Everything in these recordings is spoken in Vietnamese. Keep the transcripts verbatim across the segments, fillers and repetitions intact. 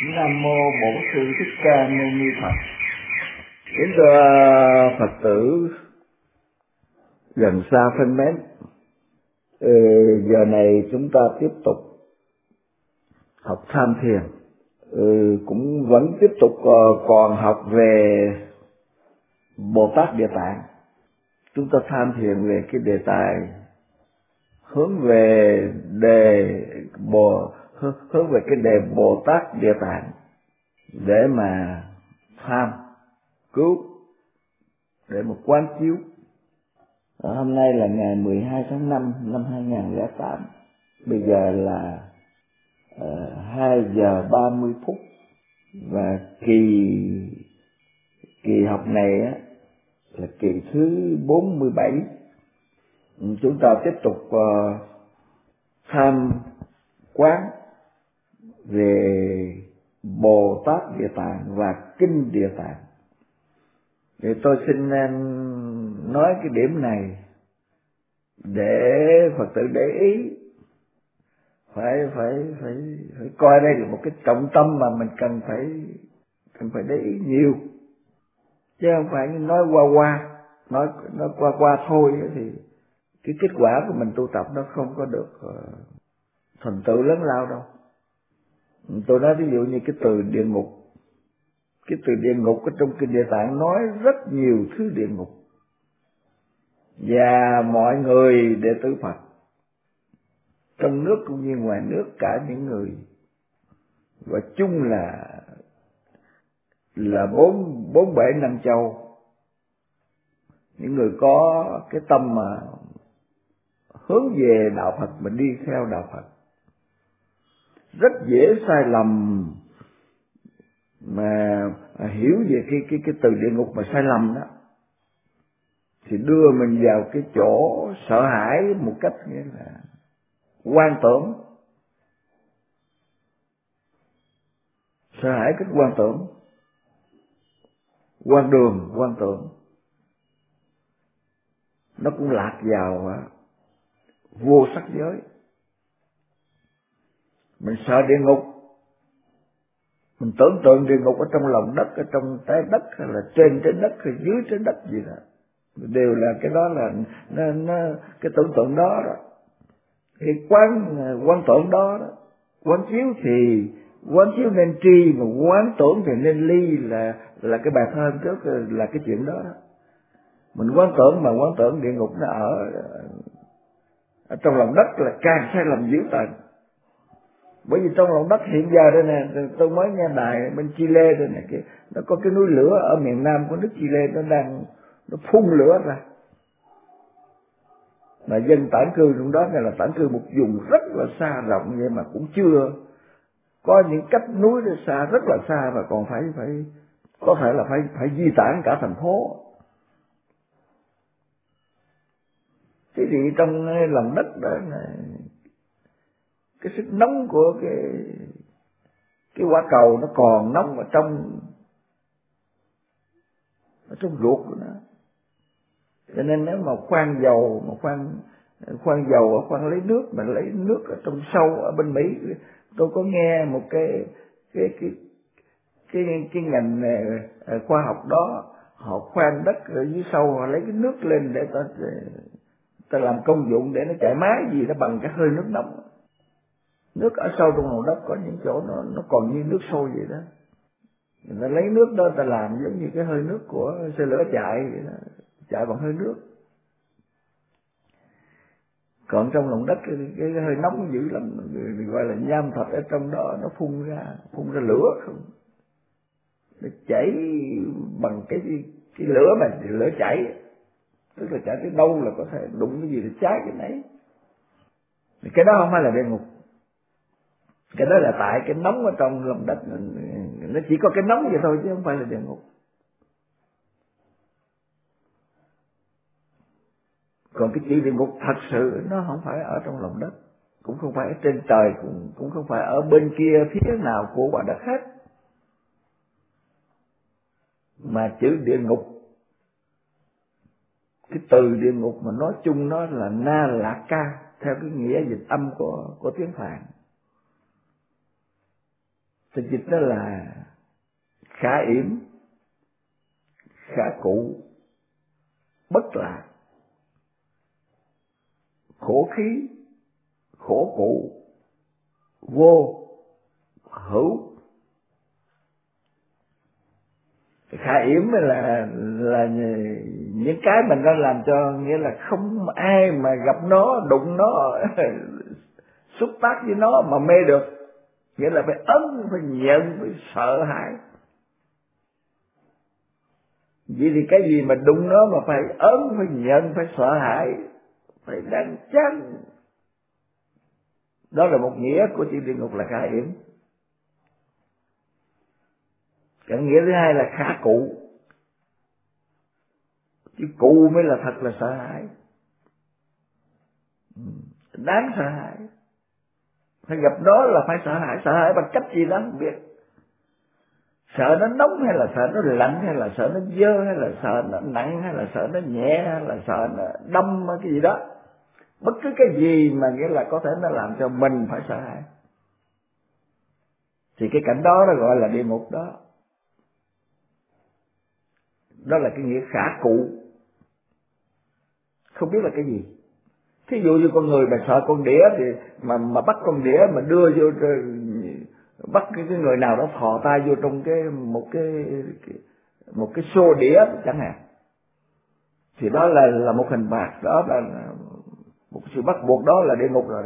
Nam mô Bổn Sư Thích Ca Mâu Ni Phật. Kính thưa Phật tử gần xa thân mến, ừ, giờ này chúng ta tiếp tục học tham thiền. Ừ, cũng vẫn tiếp tục uh, còn học về Bồ Tát Địa Tạng. Chúng ta tham thiền về cái đề tài hướng về đề bồ hướng về cái đề Bồ Tát Địa Tạng để mà tham cứu, để mà quán chiếu. Ở hôm nay là ngày mười hai tháng năm năm hai nghìn không trăm lẻ tám. Bây giờ là uh, hai giờ ba mươi phút và kỳ kỳ học này á, là kỳ thứ bốn mươi bảy. Chúng ta tiếp tục uh, tham quán về Bồ Tát Địa Tạng và Kinh Địa Tạng. Thì tôi xin uh, nói cái điểm này để Phật tử để ý, phải phải phải phải coi đây là một cái trọng tâm mà mình cần phải cần phải để ý nhiều, chứ không phải nói qua qua nói nói qua qua thôi thì cái kết quả của mình tu tập nó không có được uh, thành tựu lớn lao đâu. Tôi nói ví dụ như cái từ địa ngục, cái từ địa ngục ở trong Kinh Địa Tạng nói rất nhiều thứ địa ngục, và mọi người đệ tử Phật trong nước cũng như ngoài nước, cả những người và chung là là bốn bốn bể năm châu, những người có cái tâm mà hướng về đạo Phật mà đi theo đạo Phật, rất dễ sai lầm mà hiểu về cái cái cái từ địa ngục mà sai lầm đó, thì đưa mình vào cái chỗ sợ hãi một cách nghĩa là quan tưởng, sợ hãi cách quan tưởng, quan đường, quan tưởng. Nó cũng lạc vào vô sắc giới. Mình sợ địa ngục, mình tưởng tượng địa ngục ở trong lòng đất, ở trong trái đất, hay là trên trái đất, hay dưới trái đất gì đó, đều là cái đó là nó, nó, cái tưởng tượng đó đó. Cái quán quán tưởng đó, đó quán chiếu thì quán chiếu nên tri, mà quán tưởng thì nên ly, là là cái bài thơ trước là cái chuyện đó, đó. Mình quán tưởng mà quán tưởng địa ngục nó ở, ở trong lòng đất là càng sai lầm dữ tợn. Bởi vì trong lòng đất hiện giờ đây nè, tôi mới nghe đài bên Chile đây này, cái nó có cái núi lửa ở miền nam của nước Chile, nó đang nó phun lửa ra, mà dân tản cư trong đó này là tản cư một vùng rất là xa rộng, vậy mà cũng chưa có những cách núi nó xa, rất là xa, và còn phải phải có thể là phải phải di tản cả thành phố. Thế thì trong lòng đất đó này, cái sức nóng của cái cái quả cầu nó còn nóng ở trong ở trong ruột của nó. Cho nên nếu mà khoan dầu, mà khoan khoan dầu, khoan lấy nước, mà lấy nước ở trong sâu ở bên Mỹ, tôi có nghe một cái cái cái cái cái, cái ngành này, khoa học đó, họ khoan đất ở dưới sâu, họ lấy cái nước lên để ta ta làm công dụng để nó chạy máy gì nó bằng cái hơi nước nóng. Nước ở sâu trong lòng đất có những chỗ nó nó còn như nước sôi vậy đó. Người ta lấy nước đó ta làm giống như cái hơi nước của xe lửa chạy vậy đó, chạy bằng hơi nước. Còn trong lòng đất cái, cái, cái hơi nóng dữ lắm, người gọi là nham thạch ở trong đó, nó phun ra phun ra lửa không, nó chảy bằng cái cái lửa mà lửa chảy, tức là chảy tới đâu là có thể đụng cái gì để cháy cái nấy. Cái đó không phải là địa ngục, cái đó là tại cái nóng ở trong lòng đất, nó chỉ có cái nóng vậy thôi chứ không phải là địa ngục. Còn cái chữ địa ngục thật sự nó không phải ở trong lòng đất, cũng không phải ở trên trời, cũng cũng không phải ở bên kia phía nào của quả đất khác, mà chữ địa ngục, cái từ địa ngục mà nói chung nó là na lạc ca, theo cái nghĩa dịch âm của của tiếng Phạn. Thì Tôi dịch đó là khả yểm, khả cụ, bất lạc, khổ khí, khổ cụ, vô, hữu. Khả yểm là là những cái mình đã làm cho, nghĩa là không ai mà gặp nó, đụng nó, xúc tác với nó mà mê được. Nghĩa là phải ấn, phải nhận, phải sợ hãi. Vậy thì cái gì mà đụng nó mà phải ấn, phải nhận, phải sợ hãi, phải đắng chán. Đó là một nghĩa của chữ địa ngục là khả yểm. Cái nghĩa thứ hai là khả cụ. Chứ cụ mới là thật là sợ hãi, đáng sợ hãi. Phải gặp nó là phải sợ hãi. Sợ hãi bằng cách gì đó không biết. Sợ nó nóng hay là sợ nó lạnh, hay là sợ nó dơ, hay là sợ nó nặng, hay là sợ nó nhẹ, hay là sợ nó đâm cái gì đó. Bất cứ cái gì mà nghĩa là có thể nó làm cho mình phải sợ hãi, thì cái cảnh đó nó gọi là địa ngục đó. Đó là cái nghĩa khả cụ. Không biết là cái gì. Thí dụ như con người mà sợ con đĩa thì mà mà bắt con đĩa mà đưa vô, bắt cái, cái người nào đó thò tay vô trong cái một cái, cái một cái xô đĩa chẳng hạn, thì đó là là một hình phạt, đó là một sự bắt buộc, đó là địa ngục rồi đó.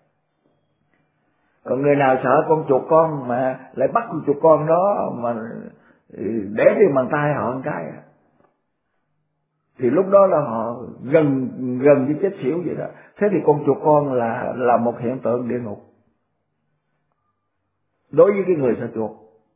Còn người nào sợ con chuột con mà lại bắt con chuột con đó mà để đi bàn tay họ một cái, thì lúc đó là họ gần gần với chết xỉu vậy đó. Thế thì con chuột con là là một hiện tượng địa ngục đối với cái người sợ chuột.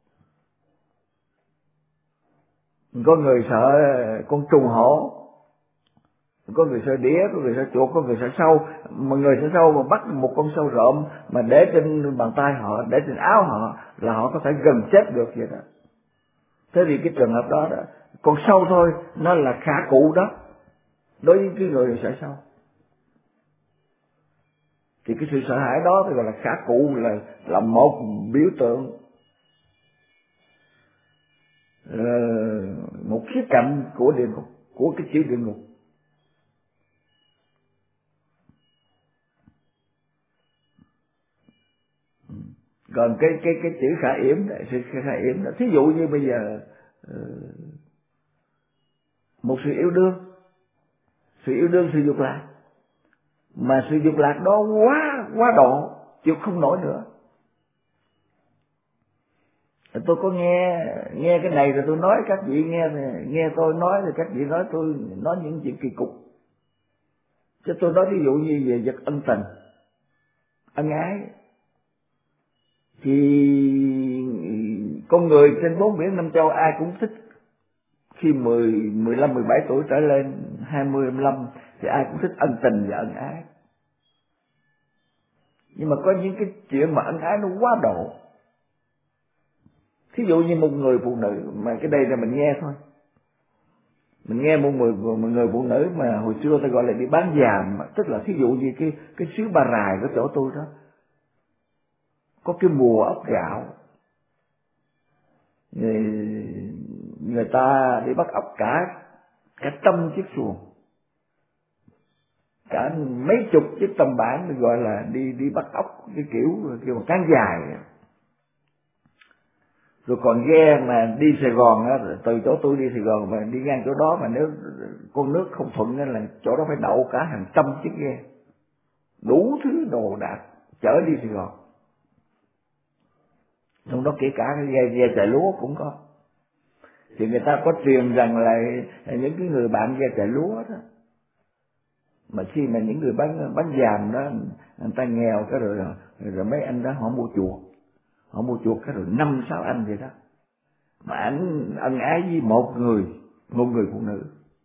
Có người sợ con trùng hổ, có người sợ đĩa, có người sợ chuột, có người sợ sâu. Mà người sợ sâu mà bắt một con sâu rộm mà để trên bàn tay họ, để trên áo họ, là họ có thể gần chết được vậy đó. Thế thì cái trường hợp đó đó, con sâu thôi, nó là khả cụ đó đối với cái người sợ sâu. Thì cái sự sợ hãi đó thì gọi là khả cụ, là là một biểu tượng, là một khía cạnh của địa ngục, của cái chữ địa ngục. Còn cái cái cái chữ khả yểm, sự khả yểm đó, thí dụ như bây giờ một sự yêu đương, sự yêu đương, sự dục lạc, mà sự dục lạc đó quá quá độ, chịu không nổi nữa. Tôi có nghe nghe cái này rồi tôi nói các vị nghe, nghe tôi nói rồi các vị nói tôi nói những chuyện kỳ cục. Chứ tôi nói ví dụ như về vật ân tình, ân ái, thì con người trên bốn biển năm châu ai cũng thích. Khi mười, mười lăm, mười bảy tuổi trở lên, hai mươi, hai mươi lăm thì ai cũng thích ân tình và ân ái. Nhưng mà có những cái chuyện mà ân ái nó quá độ. Thí dụ như một người phụ nữ, mà cái đây là mình nghe thôi. Mình nghe một người, một người phụ nữ mà hồi xưa ta gọi là đi bán giàm, tức là thí dụ như cái cái xứ Ba Rài của chỗ tôi đó, có cái mùa ốc gạo, người, người ta đi bắt ốc cả cả trăm chiếc xuồng, cả mấy chục chiếc tầm bản, gọi là đi đi bắt ốc, cái kiểu kiểu một cán dài. Rồi còn ghe mà đi Sài Gòn á, từ chỗ tôi đi Sài Gòn mà đi ngang chỗ đó, mà nếu con nước không thuận nên là chỗ đó phải đậu cả hàng trăm chiếc ghe, đủ thứ đồ đạc chở đi Sài Gòn. Trong đó kể cả cái ghe, ghe chạy lúa cũng có. Thì người ta có truyền rằng là những cái người bạn ghe chạy lúa đó, mà khi mà những người bán bán giàm đó, người ta nghèo cái rồi, rồi rồi mấy anh đó họ mua chuột, họ mua chuột cái rồi năm sáu anh vậy đó, mà anh ân ái với một người, một người phụ nữ,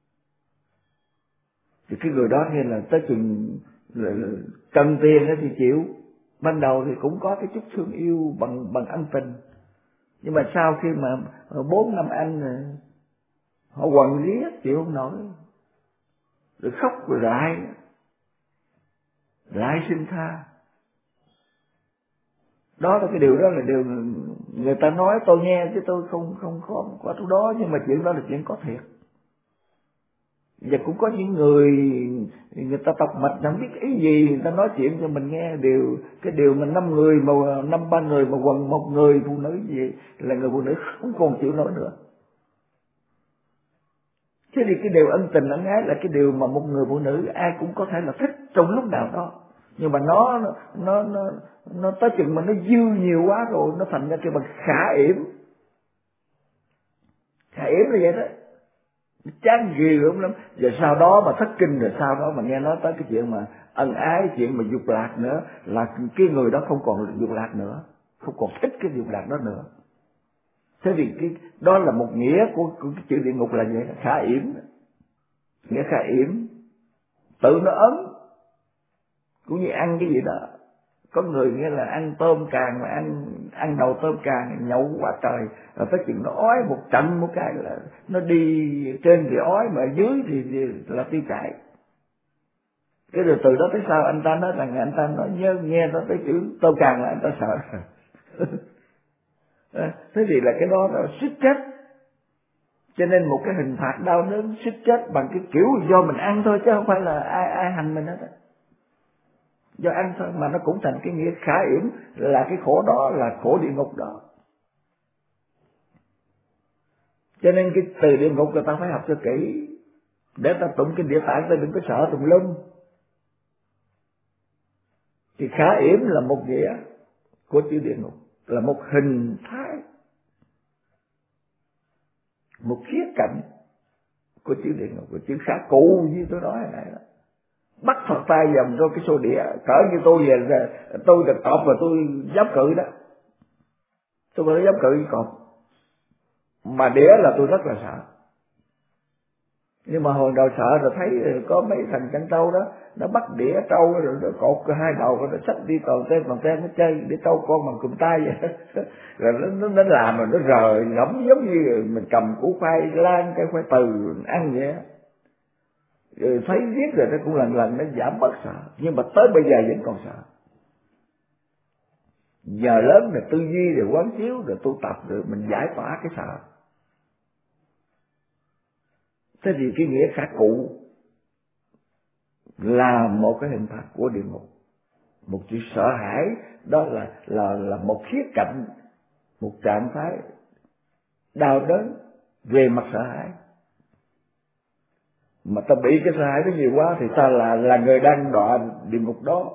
thì cái người đó nên là tới chừng cần tiền thì chịu. Ban đầu thì cũng có cái chút thương yêu bằng bằng ân tình, nhưng mà sau khi mà bốn năm anh họ quằn riết chịu không nổi, rồi khóc rồi lại lại xin tha. Đó là cái điều đó là điều người ta nói tôi nghe chứ tôi không không có có chỗ đó, nhưng mà chuyện đó là chuyện có thiệt. Và cũng có những người người ta tọc mạch chẳng biết ý gì, người ta nói chuyện cho mình nghe điều cái điều mà năm người mà năm ba người mà quần một người phụ nữ gì là người phụ nữ không còn chịu nổi nữa. Thế thì cái điều ân tình ân ái là cái điều mà một người phụ nữ ai cũng có thể là thích trong lúc nào đó, nhưng mà nó nó nó nó tới chừng mà nó dư nhiều quá rồi nó thành ra cái bằng khả yểm. Khả yểm là vậy đó, chán ghê gớm lắm. Và sau đó mà thất kinh, rồi sau đó mà nghe nói tới cái chuyện mà ân ái, chuyện mà dục lạc nữa, là cái người đó không còn dục lạc nữa, không còn thích cái dục lạc đó nữa. Thế thì cái đó là một nghĩa của, của cái chữ địa ngục là vậy, khả yểm, nghĩa khả yểm, tự nó ấm, cũng như ăn cái gì đó. Có người nghĩa là ăn tôm càng mà ăn ăn đầu tôm càng nhậu quá trời, rồi tới chừng nó ói một trận một cái là nó đi trên thì ói mà dưới thì, thì là tiêu chảy. Cái rồi từ đó tới sau anh ta nói rằng anh ta nói nhớ nghe nó tới chữ tôm càng là anh ta sợ. Thế thì là cái đó là suýt chết. Cho nên một cái hình phạt đau đớn suýt chết bằng cái kiểu do mình ăn thôi, chứ không phải là ai ai hành mình hết á. Do ăn thôi mà nó cũng thành cái nghĩa khả yểm, là cái khổ đó là khổ địa ngục đó. Cho nên cái từ địa ngục người ta phải học cho kỹ, để ta tụng kinh Địa Tạng ta đừng có sợ tùm lum. Thì khả yểm là một nghĩa của chữ địa ngục, là một hình thái, một khía cạnh của chữ địa ngục, của chữ khả cụ như tôi nói hồi nãy đó. Bắt Phật tay dầm cho cái xô địa, cỡ như tôi về tôi được cọp và tôi dám cự đó, tôi mới dám cự với cọp, mà đĩa là tôi rất là sợ. Nhưng mà hồi đầu sợ rồi thấy có mấy thằng chăn trâu đó, nó bắt đĩa trâu rồi nó cột hai đầu rồi nó xách đi toàn tên toàn tên nó chơi đĩa trâu con bằng cụm tay vậy. Rồi nó, nó nó làm rồi nó rời ngẫm giống như mình cầm củ khoai lang cái khoai từ ăn vậy. Rồi thấy riết rồi nó cũng lần lần nó giảm bớt sợ, nhưng mà tới bây giờ vẫn còn sợ. Giờ lớn rồi tư duy rồi quán chiếu rồi tu tập rồi mình giải tỏa cái sợ. Thế thì cái nghĩa khả cụ là một cái hình phạt của địa ngục, một chữ sợ hãi, đó là là là một khía cạnh, một trạng thái đau đớn về mặt sợ hãi. Mà ta bị cái sợ hãi đó nhiều quá thì ta là là người đang đọa địa ngục đó.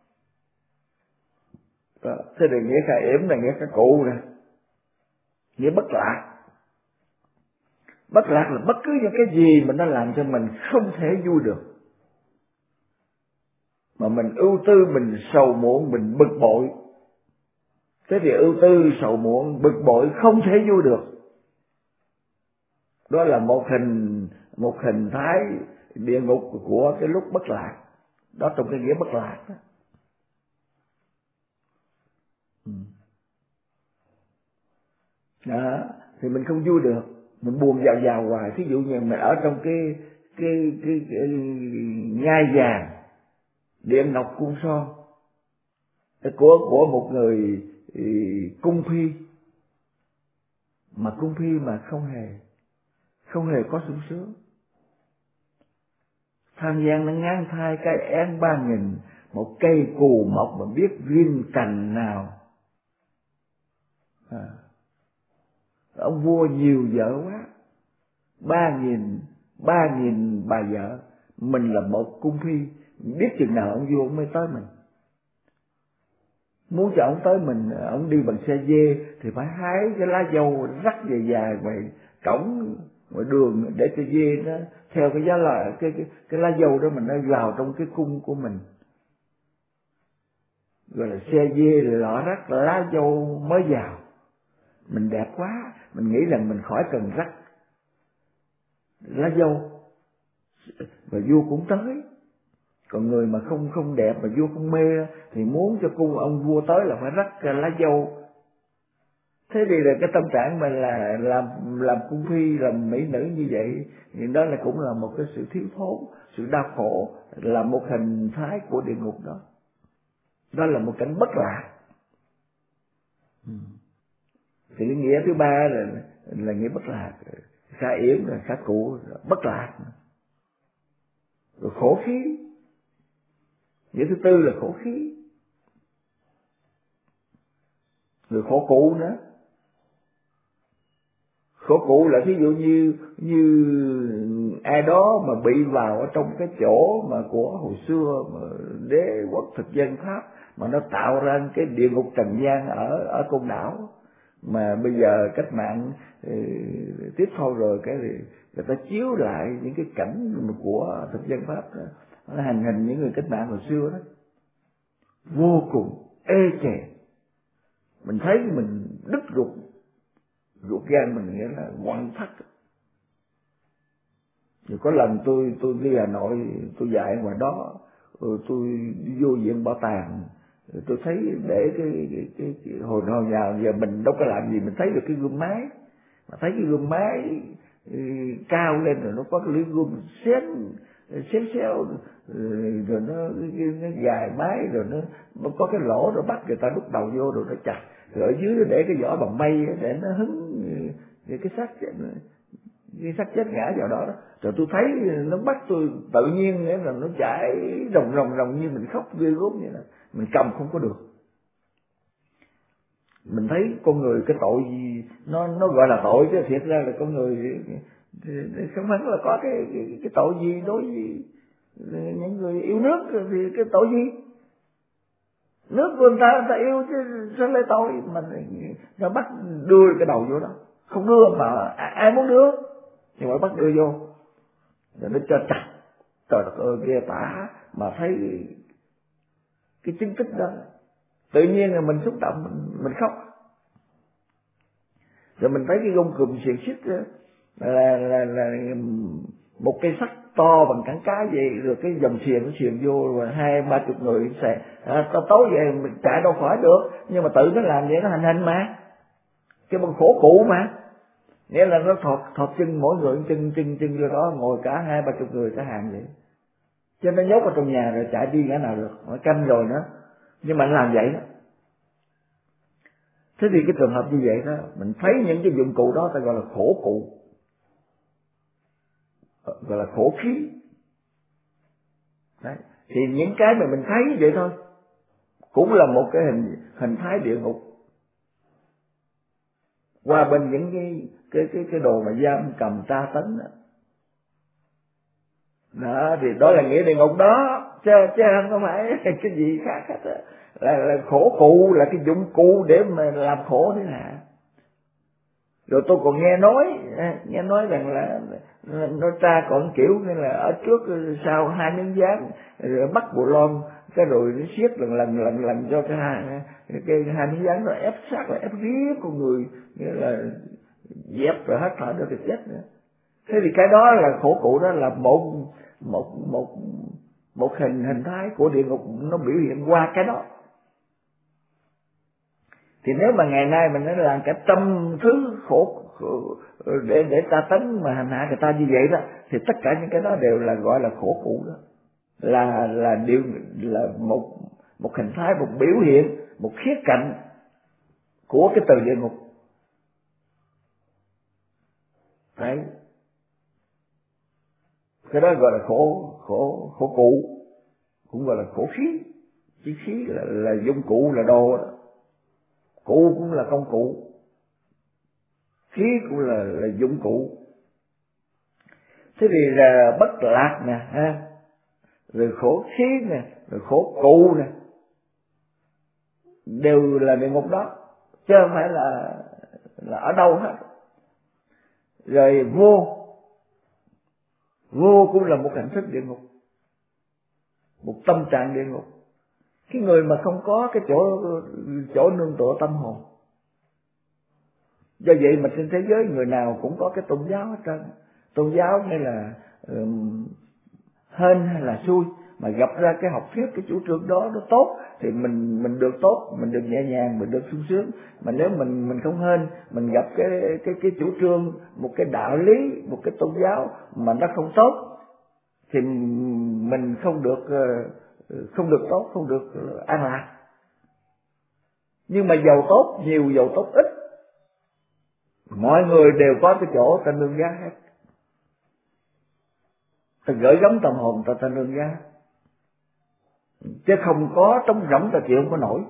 Đó. Thế thì nghĩa khả yểm là nghĩa khả cụ nè, nghĩa bất lạc. Bất lạc là bất cứ những cái gì mà nó làm cho mình không thể vui được, mà mình ưu tư, mình sầu muộn, mình bực bội. Thế thì ưu tư, sầu muộn, bực bội không thể vui được. Đó là một hình một hình thái địa ngục của cái lúc bất lạc. Đó trong cái nghĩa bất lạc đó. Đó, thì mình không vui được, mình buồn vào vào hoài. Thí dụ như mình ở trong cái cái cái, cái, cái ngai vàng địa ngọc cung son của của một người cung phi, mà cung phi mà không hề không hề có sung sướng. Tham gian nó ngán thai cây én ba nghìn, một cây cù mọc mà biết viên cành nào. À, ông vua nhiều vợ quá, ba nghìn ba nghìn bà vợ, mình là một cung phi, biết chừng nào ông vua ông mới tới mình. Muốn cho ông tới mình, ông đi bằng xe dê thì phải hái cái lá dâu rắc dài dài ngoài cổng ngoài đường để cho dê nó theo cái giá là cái cái cái lá dâu đó mình nó vào trong cái cung của mình. Rồi là xe dê rồi lọ rắc lá dâu mới vào. Mình đẹp quá, mình nghĩ rằng mình khỏi cần rắc lá dâu, và vua cũng tới. Còn người mà không không đẹp mà vua không mê thì muốn cho cung ông vua tới là phải rắc lá dâu. Thế thì là cái tâm trạng mình là làm làm cung phi, làm mỹ nữ như vậy, thì đó là cũng là một cái sự thiếu thốn, sự đau khổ, là một hình thái của địa ngục đó. Đó là một cảnh bất lạc. Thì cái nghĩa thứ ba là là nghĩa bất lạc, khả yếm là khả cụ, bất lạc. Rồi khổ khí, nghĩa thứ tư là khổ khí. Rồi khổ cụ nữa. Khổ cụ là ví dụ như như ai đó mà bị vào ở trong cái chỗ mà của hồi xưa mà đế quốc thực dân Pháp mà nó tạo ra cái địa ngục trần gian ở ở Côn Đảo, mà bây giờ cách mạng ừ, tiếp thôi rồi cái thì người ta chiếu lại những cái cảnh của thực dân Pháp đó, nó hành hình những người cách mạng hồi xưa đó, vô cùng ê chề. Mình thấy mình đứt ruột ruột gan mình, nghĩa là quặn thắt. Rồi có lần tôi tôi đi Hà Nội, tôi dạy ngoài đó, rồi tôi đi vô viện bảo tàng, rồi tôi thấy để cái, cái, cái, cái hồi hồi nào giờ mình đâu có làm gì, mình thấy được cái gương máy, mà thấy cái gương máy ừ, cao lên rồi nó có cái lưỡi gươm xén xéo xéo, rồi nó, nó dài mái, rồi nó, nó có cái lỗ rồi bắt người ta đút đầu vô rồi nó chặt, rồi ở dưới nó để cái vỏ bằng mây để nó hứng cái xác cái xác chết ngã vào đó, đó. Rồi tôi thấy nó bắt tôi tự nhiên nghĩa là nó chảy ròng ròng ròng như mình khóc ghê gớm vậy, là mình cầm không có được. Mình thấy con người cái tội gì nó nó gọi là tội, chứ thiệt ra là con người không hẳn là có cái cái, cái tội gì đối với những người yêu nước. Thì cái tội gì, nước của người ta người ta yêu chứ sao lại tội mà nó bắt đưa cái đầu vô đó, không đưa mà ai muốn đưa nhưng mà bắt đưa vô rồi nó cho chặt. Trời đất ơi ghê tả, mà thấy cái chứng tích đó tự nhiên là mình xúc động, mình, mình khóc. Rồi mình thấy cái gông cùm xiềng xích đó, là, là, là một cây sắt to bằng cẳng cá vậy, rồi cái dòng xiềng nó xiềng vô, rồi hai ba chục người sẽ à, tối về mình chạy đâu khỏi được, nhưng mà tự nó làm vậy, nó hành hình mà cái bằng khổ cụ mà, nghĩa là nó thọt thọt chân mỗi người chân chân chân vô đó, ngồi cả hai ba chục người cả hàng vậy, cho nó nhốt ở trong nhà rồi chạy đi ngã nào được, nó canh rồi nữa, nhưng mà nó làm vậy đó. Thế thì cái trường hợp như vậy đó, mình thấy những cái dụng cụ đó ta gọi là khổ cụ, gọi là khổ khí. Đấy. Thì những cái mà mình thấy vậy thôi cũng là một cái hình hình thái địa ngục, qua bên những cái cái cái cái đồ mà giam cầm tra tấn đó. Đó thì đó là nghĩa địa ngục đó, chứ chứ không phải cái gì khác hết đó. Là, là khổ cụ, là cái dụng cụ để mà làm khổ thế nào. Rồi tôi còn nghe nói nghe nói rằng là nó tra còn kiểu như là ở trước sau hai miếng dán rồi bắt bộ lon, cái rồi nó siết lần lần lần lần cho cái hai cái hai miếng dán nó ép sát, là ép riết con người, nghĩa là dẹp rồi hết thở được thì chết nữa. Thế thì cái đó là khổ cụ, đó là một một một một hình hình thái của địa ngục, nó biểu hiện qua cái đó. Thì nếu mà ngày nay mình nói làm cả trăm thứ khổ, khổ để để tra tấn mà hành hạ người ta như vậy đó, thì tất cả những cái đó đều là gọi là khổ cụ đó, là là điều là một một hình thái, một biểu hiện, một khía cạnh của cái từ địa ngục. Đấy, cái đó gọi là khổ khổ khổ cụ, cũng gọi là khổ khí. Chứ khí là là dụng cụ, là đồ đó. Cụ cũng là công cụ, khí cũng là là dụng cụ. Thế thì là bất lạc nè ha, rồi khổ khí nè, rồi khổ cụ nè, đều là địa ngục đó, chứ không phải là là ở đâu hết. Rồi vô vô cũng là một hình thức địa ngục, một tâm trạng địa ngục. Cái người mà không có cái chỗ chỗ nương tựa tâm hồn. Do vậy mà trên thế giới người nào cũng có cái tôn giáo hết trơn. Tôn giáo hay là um, hên hay là xui, mà gặp ra cái học thuyết, cái chủ trương đó nó tốt thì mình mình được tốt, mình được nhẹ nhàng, mình được sung sướng. Mà nếu mình mình không hên, mình gặp cái cái cái chủ trương, một cái đạo lý, một cái tôn giáo mà nó không tốt, thì mình không được không được tốt, không được an lạc. Nhưng mà giàu tốt nhiều, giàu tốt ít, mọi người đều có cái chỗ ta nương gác hết. Ta gửi gắm tâm hồn ta ta nương gác, chứ không có trống rỗng ta chịu không có nổi.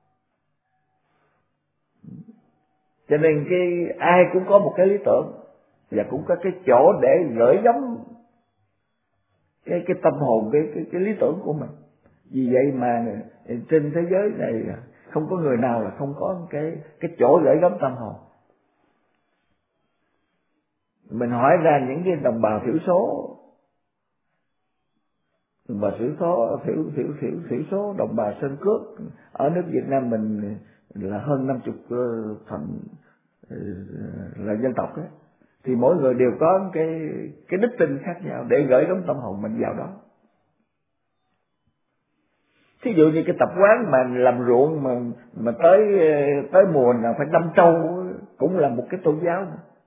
Cho nên cái ai cũng có một cái lý tưởng và cũng có cái chỗ để gửi gắm cái cái tâm hồn, cái cái cái lý tưởng của mình. Vì vậy mà trên thế giới này không có người nào là không có cái cái chỗ gửi gắm tâm hồn. Mình hỏi ra những cái đồng bào thiểu số, đồng bào thiểu số thiểu thiểu thiểu thiểu số đồng bào Sơn Cước ở nước Việt Nam mình là hơn năm chục phần là dân tộc ấy, thì mỗi người đều có cái cái đức tin khác nhau để gửi gắm tâm hồn mình vào đó. Thí dụ như cái tập quán mà làm ruộng mà mà tới tới mùa nào phải đâm trâu cũng là một cái tôn giáo,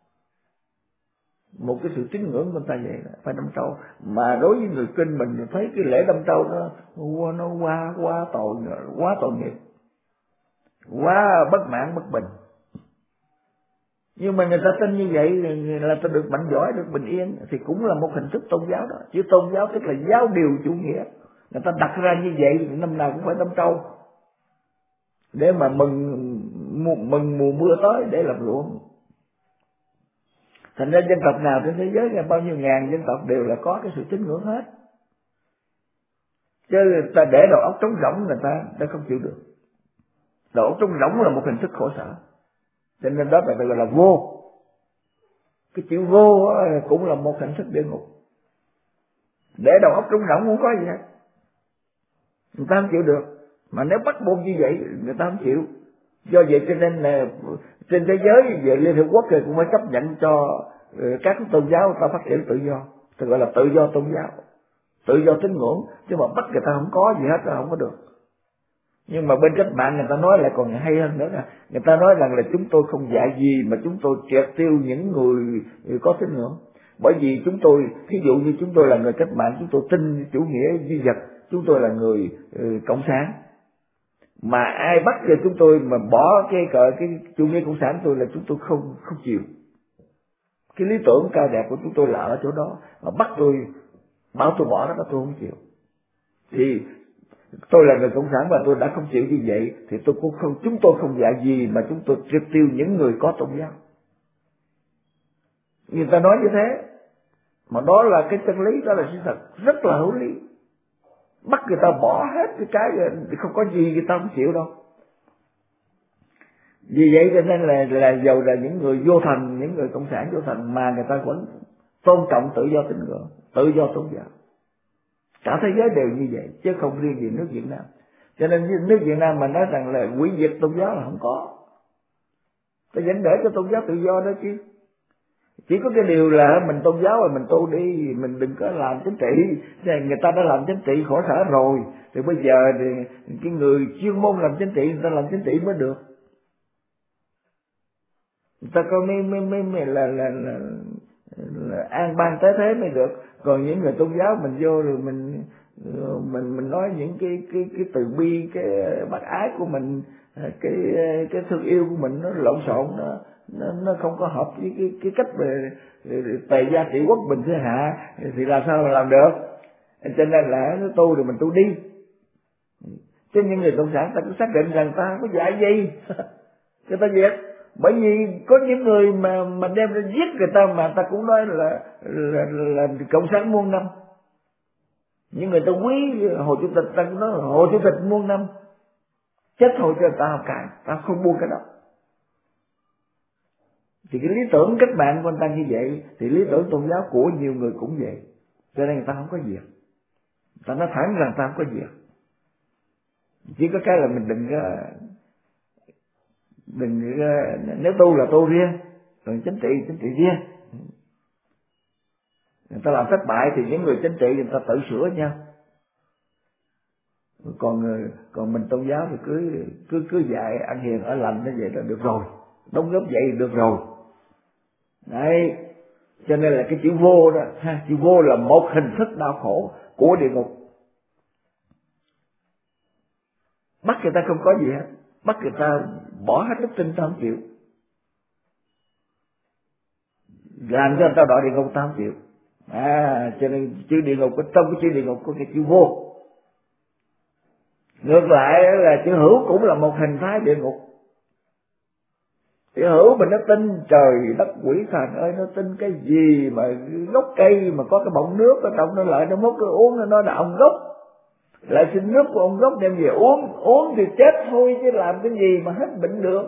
một cái sự tín ngưỡng của người ta vậy đó, phải đâm trâu. Mà đối với người Kinh mình thấy cái lễ đâm trâu nó nó quá quá tội, quá tội nghiệp, quá bất mãn bất bình. Nhưng mà người ta tin như vậy là ta được mạnh giỏi, được bình yên, thì cũng là một hình thức tôn giáo đó. Chứ tôn giáo tức là giáo điều chủ nghĩa, người ta đặt ra như vậy, năm nào cũng phải đâm trâu để mà mừng mừng mùa mưa tới để làm ruộng. Thành ra dân tộc nào trên thế giới, bao nhiêu ngàn dân tộc đều là có cái sự tín ngưỡng hết. Chứ ta để đầu óc trống rỗng người ta ta không chịu được. Đầu óc trống rỗng là một hình thức khổ sở, cho nên đó là gọi là vô. Cái chữ vô cũng là một hình thức địa ngục. Để đầu óc trống rỗng không có gì hết, người ta không chịu được. Mà nếu bắt buộc như vậy người ta không chịu. Do vậy cho nên là trên thế giới về Liên Hiệp Quốc thì cũng phải chấp nhận cho các tôn giáo ta phát triển tự do, thì gọi là tự do tôn giáo, tự do tín ngưỡng, chứ mà bắt người ta không có gì hết là không có được. Nhưng mà bên cách mạng người ta nói lại còn hay hơn nữa là người ta nói rằng là chúng tôi không dạy gì mà chúng tôi triệt tiêu những người có tín ngưỡng. Bởi vì chúng tôi, ví dụ như chúng tôi là người cách mạng, chúng tôi tin chủ nghĩa duy vật, chúng tôi là người uh, cộng sản. Mà ai bắt cho chúng tôi mà bỏ cái cờ cái chủ nghĩa cộng sản tôi là chúng tôi không không chịu. Cái lý tưởng cao đẹp của chúng tôi là ở chỗ đó, mà bắt tôi bảo tôi bỏ đó tôi không chịu. Thì tôi là người cộng sản và tôi đã không chịu như vậy, thì tôi cũng không, chúng tôi không dạy gì mà chúng tôi triệt tiêu những người có tôn giáo. Người ta nói như thế, mà đó là cái chân lý, đó là sự thật rất là hữu lý. Bắt người ta bỏ hết cái cái thì không có gì người ta không chịu đâu. Vì vậy cho nên là là dầu là những người vô thần, những người cộng sản vô thần mà người ta vẫn tôn trọng tự do tín ngưỡng, tự do tôn giáo. Cả thế giới đều như vậy, chứ không riêng gì nước Việt Nam. Cho nên nước Việt Nam mà nói rằng là hủy diệt tôn giáo là không có. Ta vẫn để cho tôn giáo tự do đó chứ. Chỉ có cái điều là mình tôn giáo rồi mình tu đi, mình đừng có làm chính trị. Người ta đã làm chính trị khổ sở rồi, thì bây giờ thì cái người chuyên môn làm chính trị người ta làm chính trị mới được. Người ta có mới mới mới, mới là, là, là, là an bang tế thế mới được. Còn những người tôn giáo mình vô rồi mình mình mình nói những cái cái cái từ bi, cái bác ái của mình, cái cái thương yêu của mình nó lộn xộn, nó nó nó không có hợp với cái cái cách về tề gia trị quốc bình thiên hạ thì làm sao mà làm được. Cho nên là nó tu rồi mình tu đi. Chứ những người cộng sản ta cứ xác định rằng ta không có dạy gì cho ta diệt. Bởi vì có những người mà mà đem ra giết người ta mà ta cũng nói là là, là, là cộng sản muôn năm. Những người ta quý Hồ Chủ tịch ta cũng nói là Hồ Chủ tịch muôn năm. Chết thôi cho ta học cài, ta không buông cái đó. Thì cái lý tưởng cách mạng của anh ta như vậy, thì lý tưởng tôn giáo của nhiều người cũng vậy. Cho nên người ta không có việc. Người ta nói thẳng rằng ta không có việc. Chỉ có cái là mình đừng có đừng nếu tu là tu riêng, còn chính trị chính trị riêng. Người ta làm thất bại thì những người chính trị người ta tự sửa nhau. Còn còn mình tôn giáo thì cứ cứ cứ dạy ăn hiền ở lành như vậy là được rồi, đóng góp vậy được rồi. Đấy, cho nên là cái chữ vô đó, ha, chữ vô là một hình thức đau khổ của địa ngục. Bắt người ta không có gì hết, bắt người ta bỏ hết đức tin, ta không chịu. Làm cho người ta đọa địa ngục, ta không chịu. À, cho nên chữ địa ngục, trong cái chữ địa ngục có cái chữ vô. Ngược lại là chữ hữu cũng là một hình thái địa ngục. Chữ hữu mình nó tin trời đất quỷ thần ơi, nó tin cái gì mà gốc cây mà có cái bọng nước ở trong nó lại nó múc cái uống, nó nói là ông gốc, lại xin nước của ông gốc đem về uống, uống thì chết thôi chứ làm cái gì mà hết bệnh được.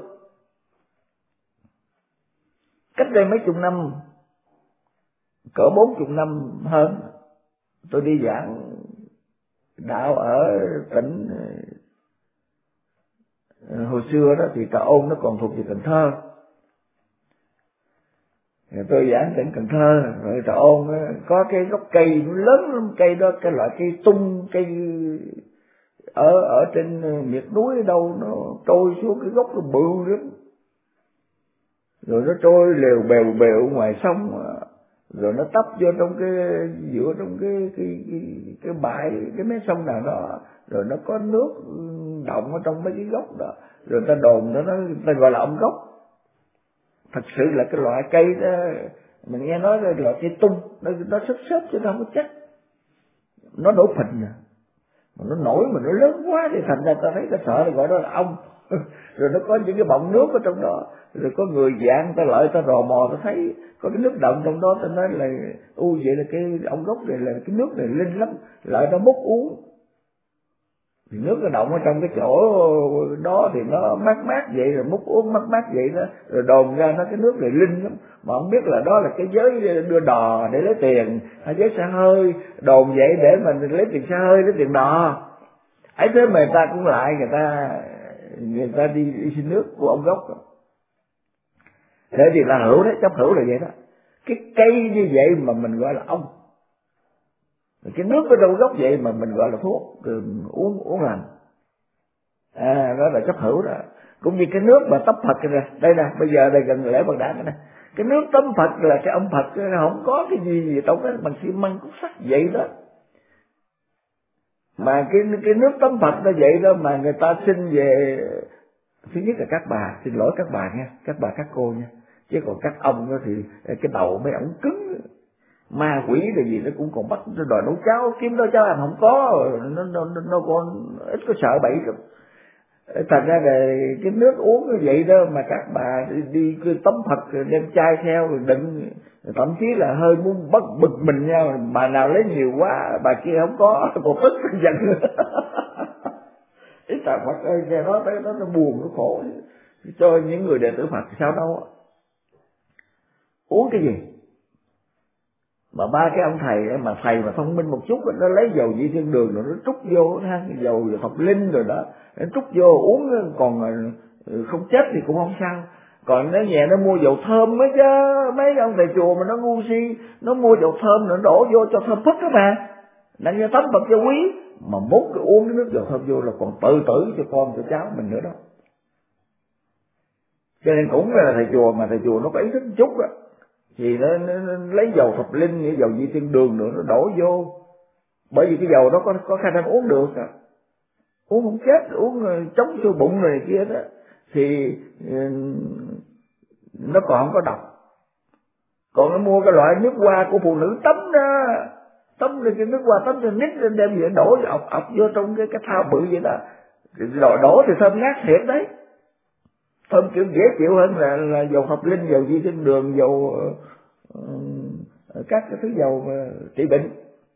Cách đây mấy chục năm, cỡ bốn chục năm hơn, tôi đi giảng đạo ở tỉnh hồi xưa đó thì Trà Ôn nó còn thuộc về Cần Thơ. Tôi giảng tỉnh Cần Thơ, rồi Trà Ôn có cái gốc cây nó lớn lắm, cây đó cái loại cây tung, cây ở ở trên miệt núi ở đâu nó trôi xuống, cái gốc nó bự lắm, rồi nó trôi lèo bèo bèo ngoài sông, rồi nó tấp vô trong cái giữa trong cái cái cái, cái bãi cái mé sông nào đó, rồi nó có nước động ở trong mấy cái gốc đó, rồi ta đồn đó, nó ta gọi là ông gốc. Thật sự là cái loại cây đó mình nghe nói là loại cây tung, nó nó xếp xếp chứ nó không có chắc, nó nổi phình à, mà nó nổi mà nó lớn quá thì thành ra ta thấy ta sợ, là gọi đó là ong. Rồi nó có những cái bọng nước ở trong đó, rồi có người dạng ta lợi ta rò mò ta thấy có cái nước động trong đó, ta nói là u vậy là cái ong gốc này là cái nước này linh lắm, lợi nó múc uống thì nước nó động ở trong cái chỗ đó thì nó mát mát vậy, rồi múc uống mát mát vậy đó, rồi đồn ra nó cái nước này linh lắm, mà không biết là đó là cái giới đưa đò để lấy tiền, hay giới xe hơi, đồn vậy để mình lấy tiền xe hơi, lấy tiền đò ấy. Thế mà người ta cũng lại người ta người ta đi, đi xin nước của ông gốc. Thế thì là hữu đấy, chấp hữu là vậy đó. Cái cây như vậy mà mình gọi là ông, cái nước ở trong gốc vậy mà mình gọi là thuốc, uống uống lành. À, đó là chấp hữu đó. Cũng như cái nước mà tắm Phật kìa, đây nè, bây giờ đây gần lễ Phật Đản nè, cái nước tắm Phật là cái ông Phật nó không có cái gì, gì trong cái bằng xi măng cốt sắt vậy đó. Mà cái cái nước tắm Phật nó vậy đó, mà người ta xin về, thứ nhất là các bà, xin lỗi các bà nha, các bà các cô nha, chứ còn các ông đó thì cái đầu mấy ổng cứng, ma quỷ rồi gì nó cũng còn bắt nó đòi nấu cháo, kiếm đó cháo ăn không có, nó nó nó còn ít có sợ bậy lắm. Thành ra là cái nước uống như vậy đó mà các bà đi, đi cứ tắm Phật rồi đem chai theo rồi đựng, thậm chí là hơi muốn bất bực mình nhau, bà nào lấy nhiều quá bà kia không có, còn tức giận. Ý trời Phật ơi, nghe nói tới đó nó buồn nó khổ cho những người đệ tử Phật. Sao đâu uống cái gì mà ba cái ông thầy mà thầy mà thông minh một chút nó lấy dầu vị thiên đường rồi nó trút vô ha, dầu Phật linh rồi đó, nó trút vô uống, còn không chết thì cũng không sao. Còn nó nhẹ nó mua dầu thơm mới chứ, mấy ông thầy chùa mà nó ngu si, nó mua dầu thơm nó đổ vô cho thơm phức đó mà, đặng cho tắm Phật cho quý, mà múc cái uống cái nước dầu thơm vô là còn tự tử cho con cho cháu mình nữa đó. Cho nên cũng là thầy chùa, mà thầy chùa nó có ý thức một chút đó, thì nó, nó, nó lấy dầu Phật linh như dầu vị thiên đường nữa nó đổ vô, bởi vì cái dầu đó có có khả năng uống được à. Uống không chết, uống chống sôi bụng này kia đó thì nó còn không có độc. Còn nó mua cái loại nước hoa của phụ nữ tắm đó, tắm lên cái nước hoa tắm cho nít lên đem về đổ ọc ọc vô trong cái cái thao bự vậy đó, đổ, đổ thì thơm ngát thiệt đấy, thơm kiểu dễ chịu hơn là, là dầu Phật linh, dầu vị thiên đường, dầu uh, các cái thứ dầu uh, trị bệnh.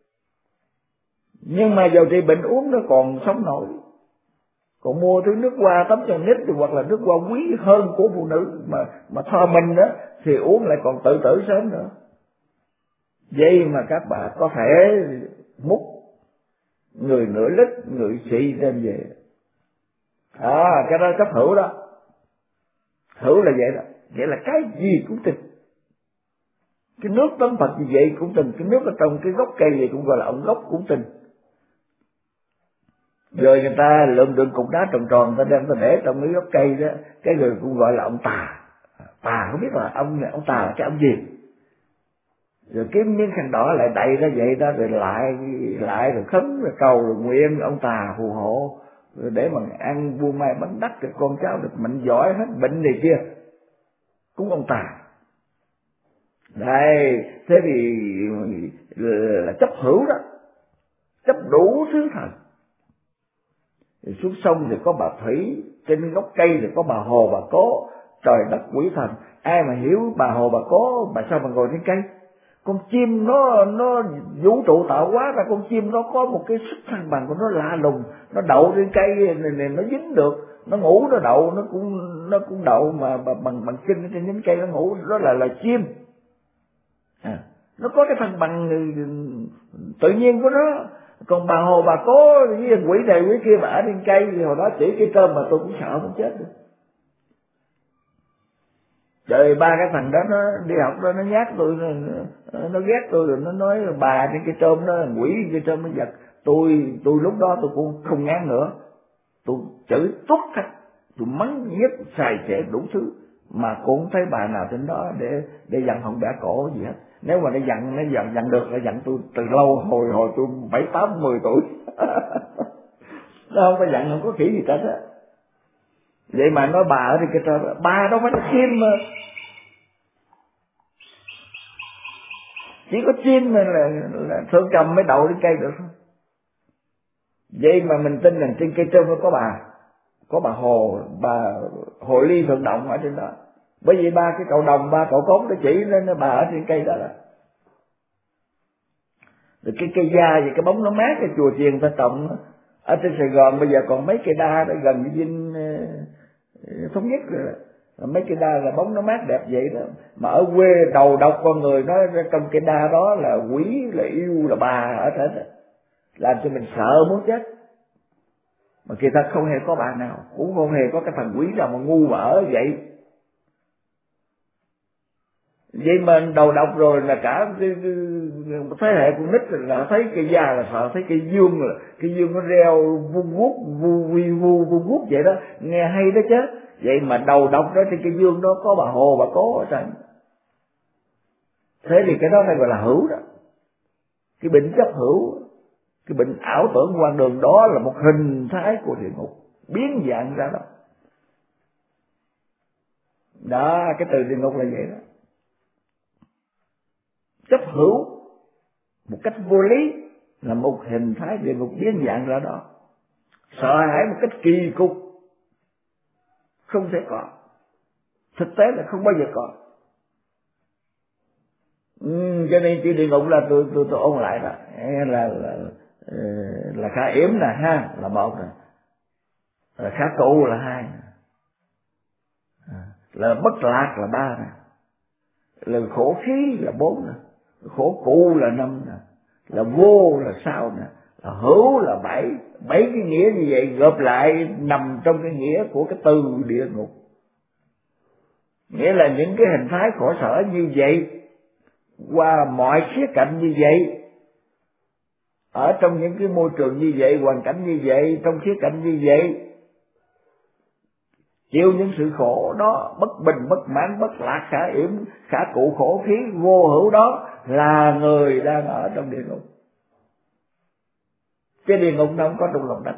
Nhưng mà dầu trị bệnh uống nó còn sống nổi. Còn mua thứ nước hoa tắm cho nít thì hoặc là nước hoa quý hơn của phụ nữ mà mà thơ mình đó thì uống lại còn tự tử sớm nữa. Vậy mà các bà có thể múc người nửa lít, người xị đem về. À, cái đó cấp hữu đó. Hữu là vậy đó. Vậy là cái gì cũng tin. Cái nước tắm Phật như vậy cũng tin. Cái nước ở trong cái gốc cây gì cũng gọi là ông gốc cũng tin. Rồi người ta lượm được cục đá tròn tròn, ta đem ta để trong cái gốc cây đó, cái người cũng gọi là ông tà. Tà không biết là ông ông tà là cái ông gì. Rồi cái miếng khăn đỏ lại đậy ra vậy đó, rồi lại lại rồi khấn rồi cầu rồi nguyện ông tà phù hộ, rồi để mà ăn vua mai bánh đắt, rồi con cháu được mạnh giỏi hết bệnh này kia, cúng ông Tà. Đây, thế thì là chấp hữu đó, chấp đủ thứ thần. Thì xuống sông thì có bà Thủy, trên gốc cây thì có bà Hồ bà Cố, trời đất quỷ thần. Ai mà hiểu bà Hồ bà Cố, bà sao mà ngồi trên cây? Con chim nó nó vũ trụ tạo hóa ra, con chim nó có một cái sức thăng bằng của nó lạ lùng, nó đậu trên cây này, này nó dính được, nó ngủ nó đậu, nó cũng nó cũng đậu mà bằng bằng chân trên nhánh cây nó ngủ, đó là là chim. À, nó có cái thăng bằng tự nhiên của nó. Còn bà Hồ bà Cố với quỷ này quỷ kia mà ở trên cây thì hồi đó chỉ cây trơm mà tôi cũng sợ muốn chết được. Trời, ba cái thằng đó nó đi học đó nó nhát tôi, nó, nó ghét tôi, rồi nó nói là bà trên cây trơm đó, quỷ cây trơm nó giật tôi. Tôi lúc đó tôi cũng không ngán nữa, tôi chửi tuốt hết, tôi mắng nhiếc xài xẻ đủ thứ, mà cũng không thấy bà nào trên đó để để dặn họng bẻ cổ gì hết. Nếu mà nó dặn nó dặn dặn được là dặn tôi từ lâu, hồi hồi tôi bảy tám mười tuổi. Nó không có dặn, không có khỉ gì hết á. Vậy mà nói bà ở trên cái trơm, bà đâu phải là chim mà, chỉ có chim mà là, là thượng cầm mới đậu lên cây được. Vậy mà mình tin rằng trên cây trơm nó có bà, có bà Hồ, bà Hồ Ly Thượng Động ở trên đó. Bởi vì ba cái cậu đồng, ba cậu cốt nó chỉ nên bà ở trên cây đó là. Rồi cái cây da và cái bóng nó mát, cái chùa chiền ta trồng ở trên Sài Gòn bây giờ còn mấy cây đa đó, gần cái dinh uh, Thống Nhất rồi. Mấy cây đa là bóng nó mát đẹp vậy đó. Mà ở quê đầu độc con người nói trong cây đa đó là quỷ, là yêu, là bà ở thế đó, làm cho mình sợ muốn chết. Mà kỳ thật không hề có bà nào, cũng không hề có cái thằng quỷ nào mà ngu mà ở vậy. Vậy mà đầu độc rồi là cả cái, cái, cái thế hệ con nít là thấy cây da là sợ, thấy cây dương là cây dương nó reo vun vút vu vi vu vun vút vậy đó, nghe hay đó chứ. Vậy mà đầu độc đó trên cây dương đó có bà Hồ bà Cố ở trên. Thế thì cái đó phải gọi là hữu đó, cái bệnh chấp hữu, cái bệnh ảo tưởng quan đường, đó là một hình thái của địa ngục biến dạng ra đó. Đó, cái từ địa ngục là vậy đó. Chấp hữu một cách vô lý là một hình thái địa ngục biến dạng ra đó. Sợ hãi một cách kỳ cục không thể có, thực tế là không bao giờ có. Ừ, cho nên chữ địa ngục là tôi tôi tôi ôn lại đó, là là là khả yểm là ha, là một rồi, là khả cụ là hai, là bất lạc là ba nè, là khổ khí là bốn nè, khổ cụ là năm nè, là vô là sáu nè, là hữu là bảy. Bảy cái nghĩa như vậy gộp lại nằm trong cái nghĩa của cái từ địa ngục. Nghĩa là những cái hình thái khổ sở như vậy, qua mọi khía cạnh như vậy, ở trong những cái môi trường như vậy, hoàn cảnh như vậy, trong khía cạnh như vậy, chịu những sự khổ đó, bất bình, bất mãn, bất lạc, khả yểm, khả cụ, khổ khí, vô hữu đó là người đang ở trong địa ngục. Cái địa ngục nó không có trong lòng đất.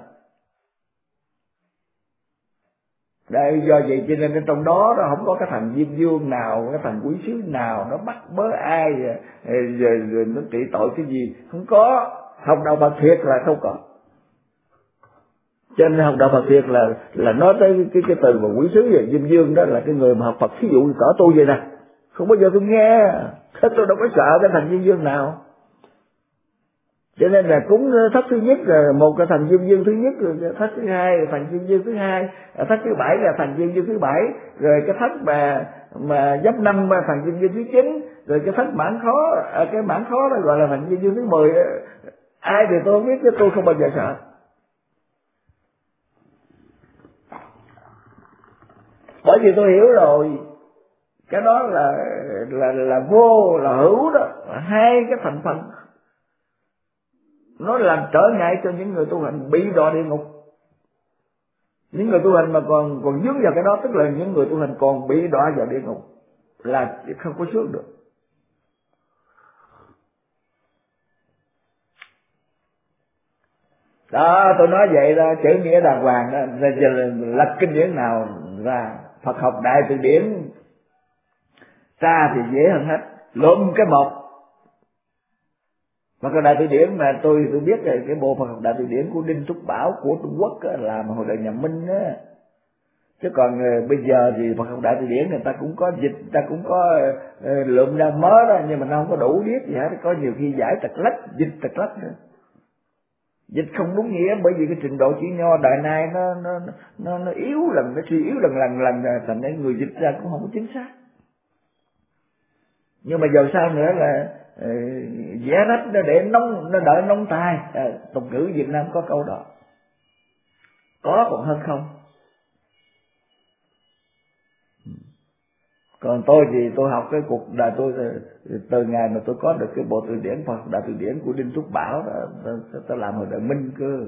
Đây, do vậy cho nên trong đó nó không có cái thằng Diêm Vương nào, cái thằng quỷ sứ nào nó bắt bớ ai rồi, rồi, rồi nó trị tội cái gì, không có. Học đạo Phật thiệt là không có. Cho nên học đạo Phật thiệt là là nói tới cái cái từ mà quỷ sứ và Diêm Vương đó là cái người mà học Phật, thí dụ cỡ tôi vậy nè, không bao giờ tôi nghe, tôi đâu có sợ cái thằng Diêm Vương nào. Cho nên là cúng thất thứ nhất là một cái thành Diêm Vương thứ nhất, rồi thất thứ hai là thành Diêm Vương thứ hai, thất thứ bảy là thành Diêm Vương thứ bảy, rồi cái thất mà mà giáp năm là thành Diêm Vương thứ chín, rồi cái thất mãn khó, cái mãn khó đó gọi là thành Diêm Vương thứ mười. Ai thì tôi không biết, chứ tôi không bao giờ sợ. Bởi vì tôi hiểu rồi, cái đó là là là vô là hữu đó, là hai cái thành phần. Nó làm trở ngại cho những người tu hành bị đọa địa ngục. Những người tu hành mà còn còn dướng vào cái đó, tức là những người tu hành còn bị đọa vào địa ngục, là không có xuống được. Đó, tôi nói vậy đó, chữ nghĩa đàng hoàng đó. Lật kinh điển nào ra, Phật học Đại Từ Điển tra thì dễ hơn hết, lộn cái một. Phật học Đại Từ Điển mà tôi tôi biết rồi, cái bộ Phật học Đại Từ Điển của Đinh Trúc Bảo của Trung Quốc á, làm hồi đời nhà Minh á. Chứ còn uh, bây giờ thì Phật học Đại Từ Điển người ta cũng có dịch, người ta cũng có uh, lượm ra mới đó, nhưng mà nó không có đủ biết gì hết, có nhiều khi giải trật lách, dịch trật lách nữa. Dịch không đúng nghĩa, bởi vì cái trình độ chữ nho đời nay nó nó nó nó yếu lần, nó suy yếu lần lần lần, thành ra người dịch ra cũng không có chính xác. Nhưng mà giờ sao nữa là uh, vẽ rách nó để nóng, nó đỡ nóng tai. uh, tục ngữ Việt Nam có câu đó, có còn hơn không. Còn tôi thì tôi học cái cuộc đời tôi từ ngày mà tôi có được cái bộ từ điển Phật Đại Từ Điển của Đinh Trúc Bảo đó, tôi, tôi làm hồi đời Minh cơ.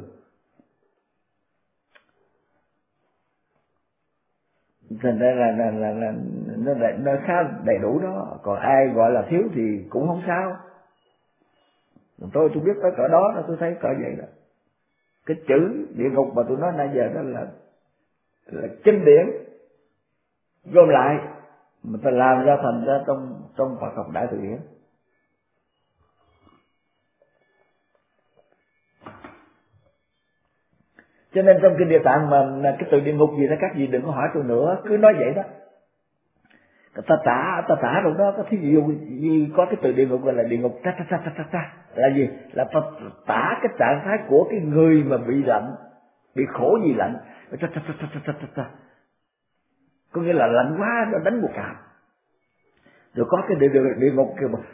Thành ra là, là, là, là nó, nó khá đầy đủ đó. Còn ai gọi là thiếu thì cũng không sao. Tôi tôi biết tới cỡ đó, tôi thấy cỡ vậy đó. Cái chữ địa ngục mà tôi nói nãy giờ đó là là kinh điển gom lại mà ta làm ra thành ra trong trong Phật học Đại Từ Điển. Cho nên trong kinh Địa Tạng mà cái từ địa ngục gì đó các vị đừng có hỏi tôi nữa, cứ nói vậy đó. Ta tả ta tả rồi đó, có thí dụ như có cái từ địa ngục gọi là địa ngục ta ta ta ta ta ta là gì? Là ta tả cái trạng thái của cái người mà bị lạnh, bị khổ vì lạnh. Ta ta ta ta ta ta ta. Có nghĩa là lạnh quá nó đánh một cào. Rồi có cái địa, địa, địa ngục kêu mà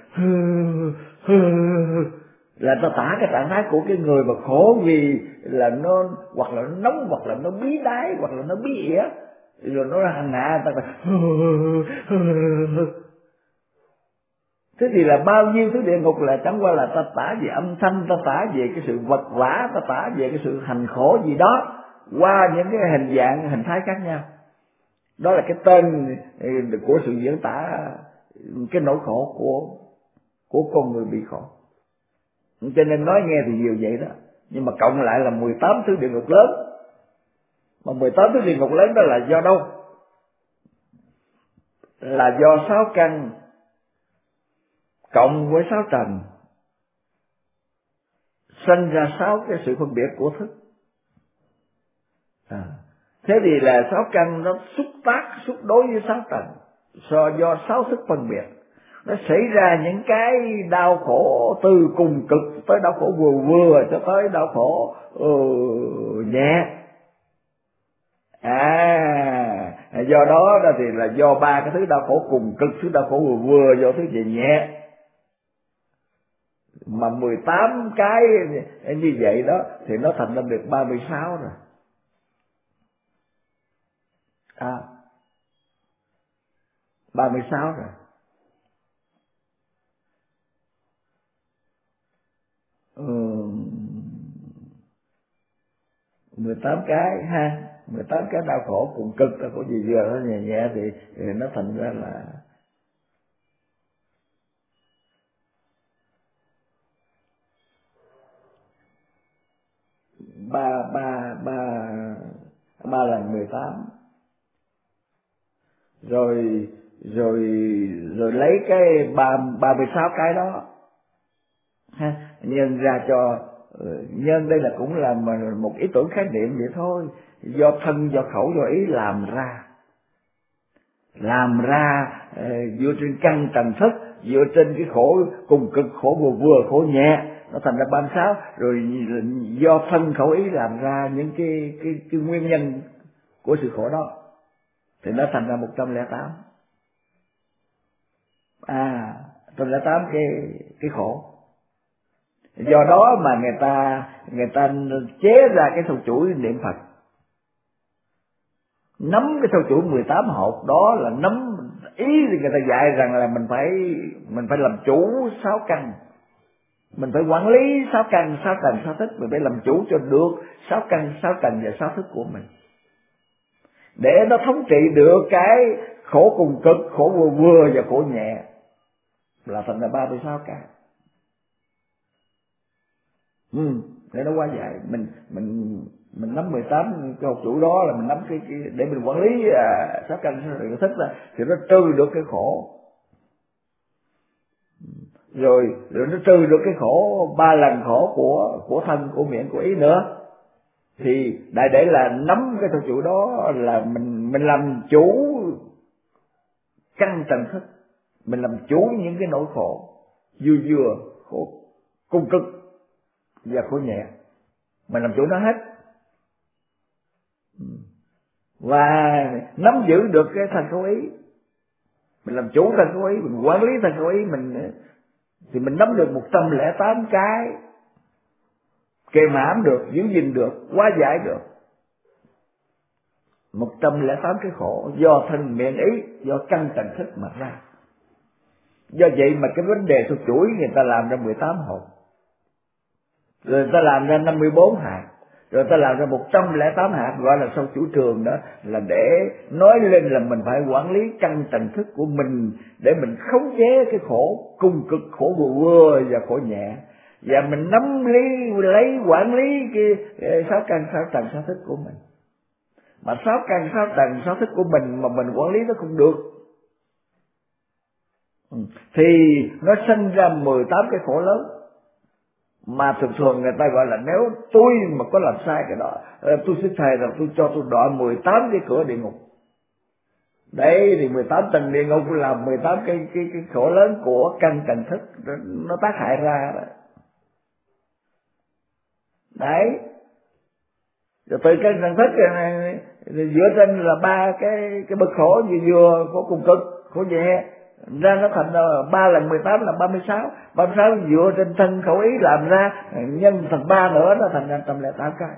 là ta tả cái trạng thái của cái người mà khổ vì là nó hoặc là nó nóng, hoặc là nó bí đái, hoặc là nó bí ỉa, rồi nó hành hạ ta. Thế thì là bao nhiêu thứ địa ngục là chẳng qua là ta tả về âm thanh, ta tả về cái sự vật vã, ta tả về cái sự hành khổ gì đó qua những cái hình dạng, hình thái khác nhau. Đó là cái tên của sự diễn tả cái nỗi khổ của của con người bị khổ. Cho nên nói nghe thì nhiều vậy đó, nhưng mà cộng lại là mười tám thứ địa ngục lớn. Mà mười tám thứ địa ngục lớn đó là do đâu? Là do sáu căn cộng với sáu trần sinh ra sáu cái sự phân biệt của thức. À, thế thì là sáu căn nó xúc tác, xúc đối với sáu trần, so do sáu thức phân biệt, nó xảy ra những cái đau khổ từ cùng cực tới đau khổ vừa vừa cho tới đau khổ uh, nhẹ. À, do đó đó thì là do ba cái thứ đau khổ cùng cực, thứ đau khổ vừa vừa, do thứ về nhẹ. Mà mười tám cái như vậy đó thì nó thành ra được ba mươi sáu rồi. À, ba mươi sáu rồi. Ừ, mười tám cái ha, mười tám cái đau khổ cùng cực, đau khổ gì vừa nó nhẹ nhẹ thì, thì nó thành ra là ba ba ba ba lần mười tám. Rồi rồi rồi lấy cái ba ba mươi sáu cái đó ha, nhân ra cho nhân đây là cũng là một ý tưởng khái niệm vậy thôi, do thân do khẩu do ý làm ra làm ra uh, dựa trên căn trần thức, dựa trên cái khổ cùng cực, khổ vừa vừa, khổ nhẹ, nó thành ra ba mươi sáu. Rồi do thân khẩu ý làm ra những cái cái cái nguyên nhân của sự khổ đó thì nó thành ra một trăm lẻ tám. À, một trăm lẻ tám cái cái khổ. Do đó mà người ta người ta chế ra cái thâu chuỗi niệm Phật, nắm cái thâu chuỗi mười tám hộp đó là nắm ý, thì người ta dạy rằng là mình phải mình phải làm chủ sáu căn, mình phải quản lý sáu căn, sáu trần, sáu thức, mình phải làm chủ cho được sáu căn, sáu trần và sáu thức của mình, để nó thống trị được cái khổ cùng cực, khổ vừa vừa và khổ nhẹ, là thành là ba mươi sáu cái. Ừ, để nó hóa giải. Mình mình mình nắm mười tám cái học chủ đó là mình nắm cái, cái để mình quản lý à, sáu căn sáu thức là thì nó trừ được cái khổ. Rồi rồi nó trừ được cái khổ ba lần khổ của của thân, của miệng, của ý nữa. Thì đại để là nắm cái thọ chủ đó là mình mình làm chủ căn trần thức, mình làm chủ những cái nỗi khổ vừa vừa, khổ cung cực và khổ nhẹ, mình làm chủ nó hết. Và nắm giữ được cái thân khẩu ý, mình làm chủ thân khẩu ý, mình quản lý thân khẩu ý mình, thì mình nắm được một trăm lẻ tám cái, kềm hãm được, giữ gìn được, hóa giải được một trăm lẻ tám cái khổ do thân miệng ý, do căn trần thức mà ra. Do vậy mà cái vấn đề thuộc chuỗi người ta làm ra mười tám hộp, rồi người ta làm ra năm mươi bốn hạt, rồi ta làm ra một trăm lẻ tám hạt, gọi là sau chủ trường đó, là để nói lên là mình phải quản lý căn trần thức của mình, để mình khống chế cái khổ cung cực, khổ vừa vừa và khổ nhẹ, và mình nắm lý lấy quản lý cái, cái sáu căn sáu trần sáu thức của mình. Mà sáu căn sáu trần sáu thức của mình mà mình quản lý nó không được, thì nó sinh ra mười tám cái khổ lớn. Mà thường thường người ta gọi là nếu tôi mà có làm sai cái đó, tôi sẽ thề rằng tôi cho tôi đọa mười tám cái cửa địa ngục. Đấy thì mười tám tầng địa ngục là mười tám cái cái cái khổ lớn của căn trần thức nó tác hại ra đó. Đấy. Rồi từ căn trần thức này, dựa trên là ba cái cái bậc khổ vừa vừa, khổ cùng cực, khổ nhẹ, ra nó thành ba lần mười tám là ba mươi sáu. ba mươi sáu dựa trên thân khẩu ý làm ra, nhân thành ba nữa nó thành ra một trăm lẻ tám cái.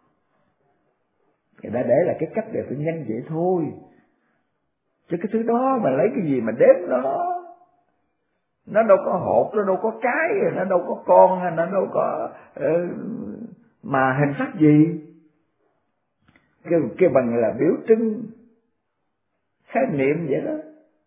Thì đã để là cái cách để tôi nhân vậy thôi, chứ cái thứ đó mà lấy cái gì mà đếm nó, nó đâu có hột, nó đâu có cái, nó đâu có con, nó đâu có uh, mà hình sắc gì. Cái, cái bằng là biểu trưng khái niệm vậy đó.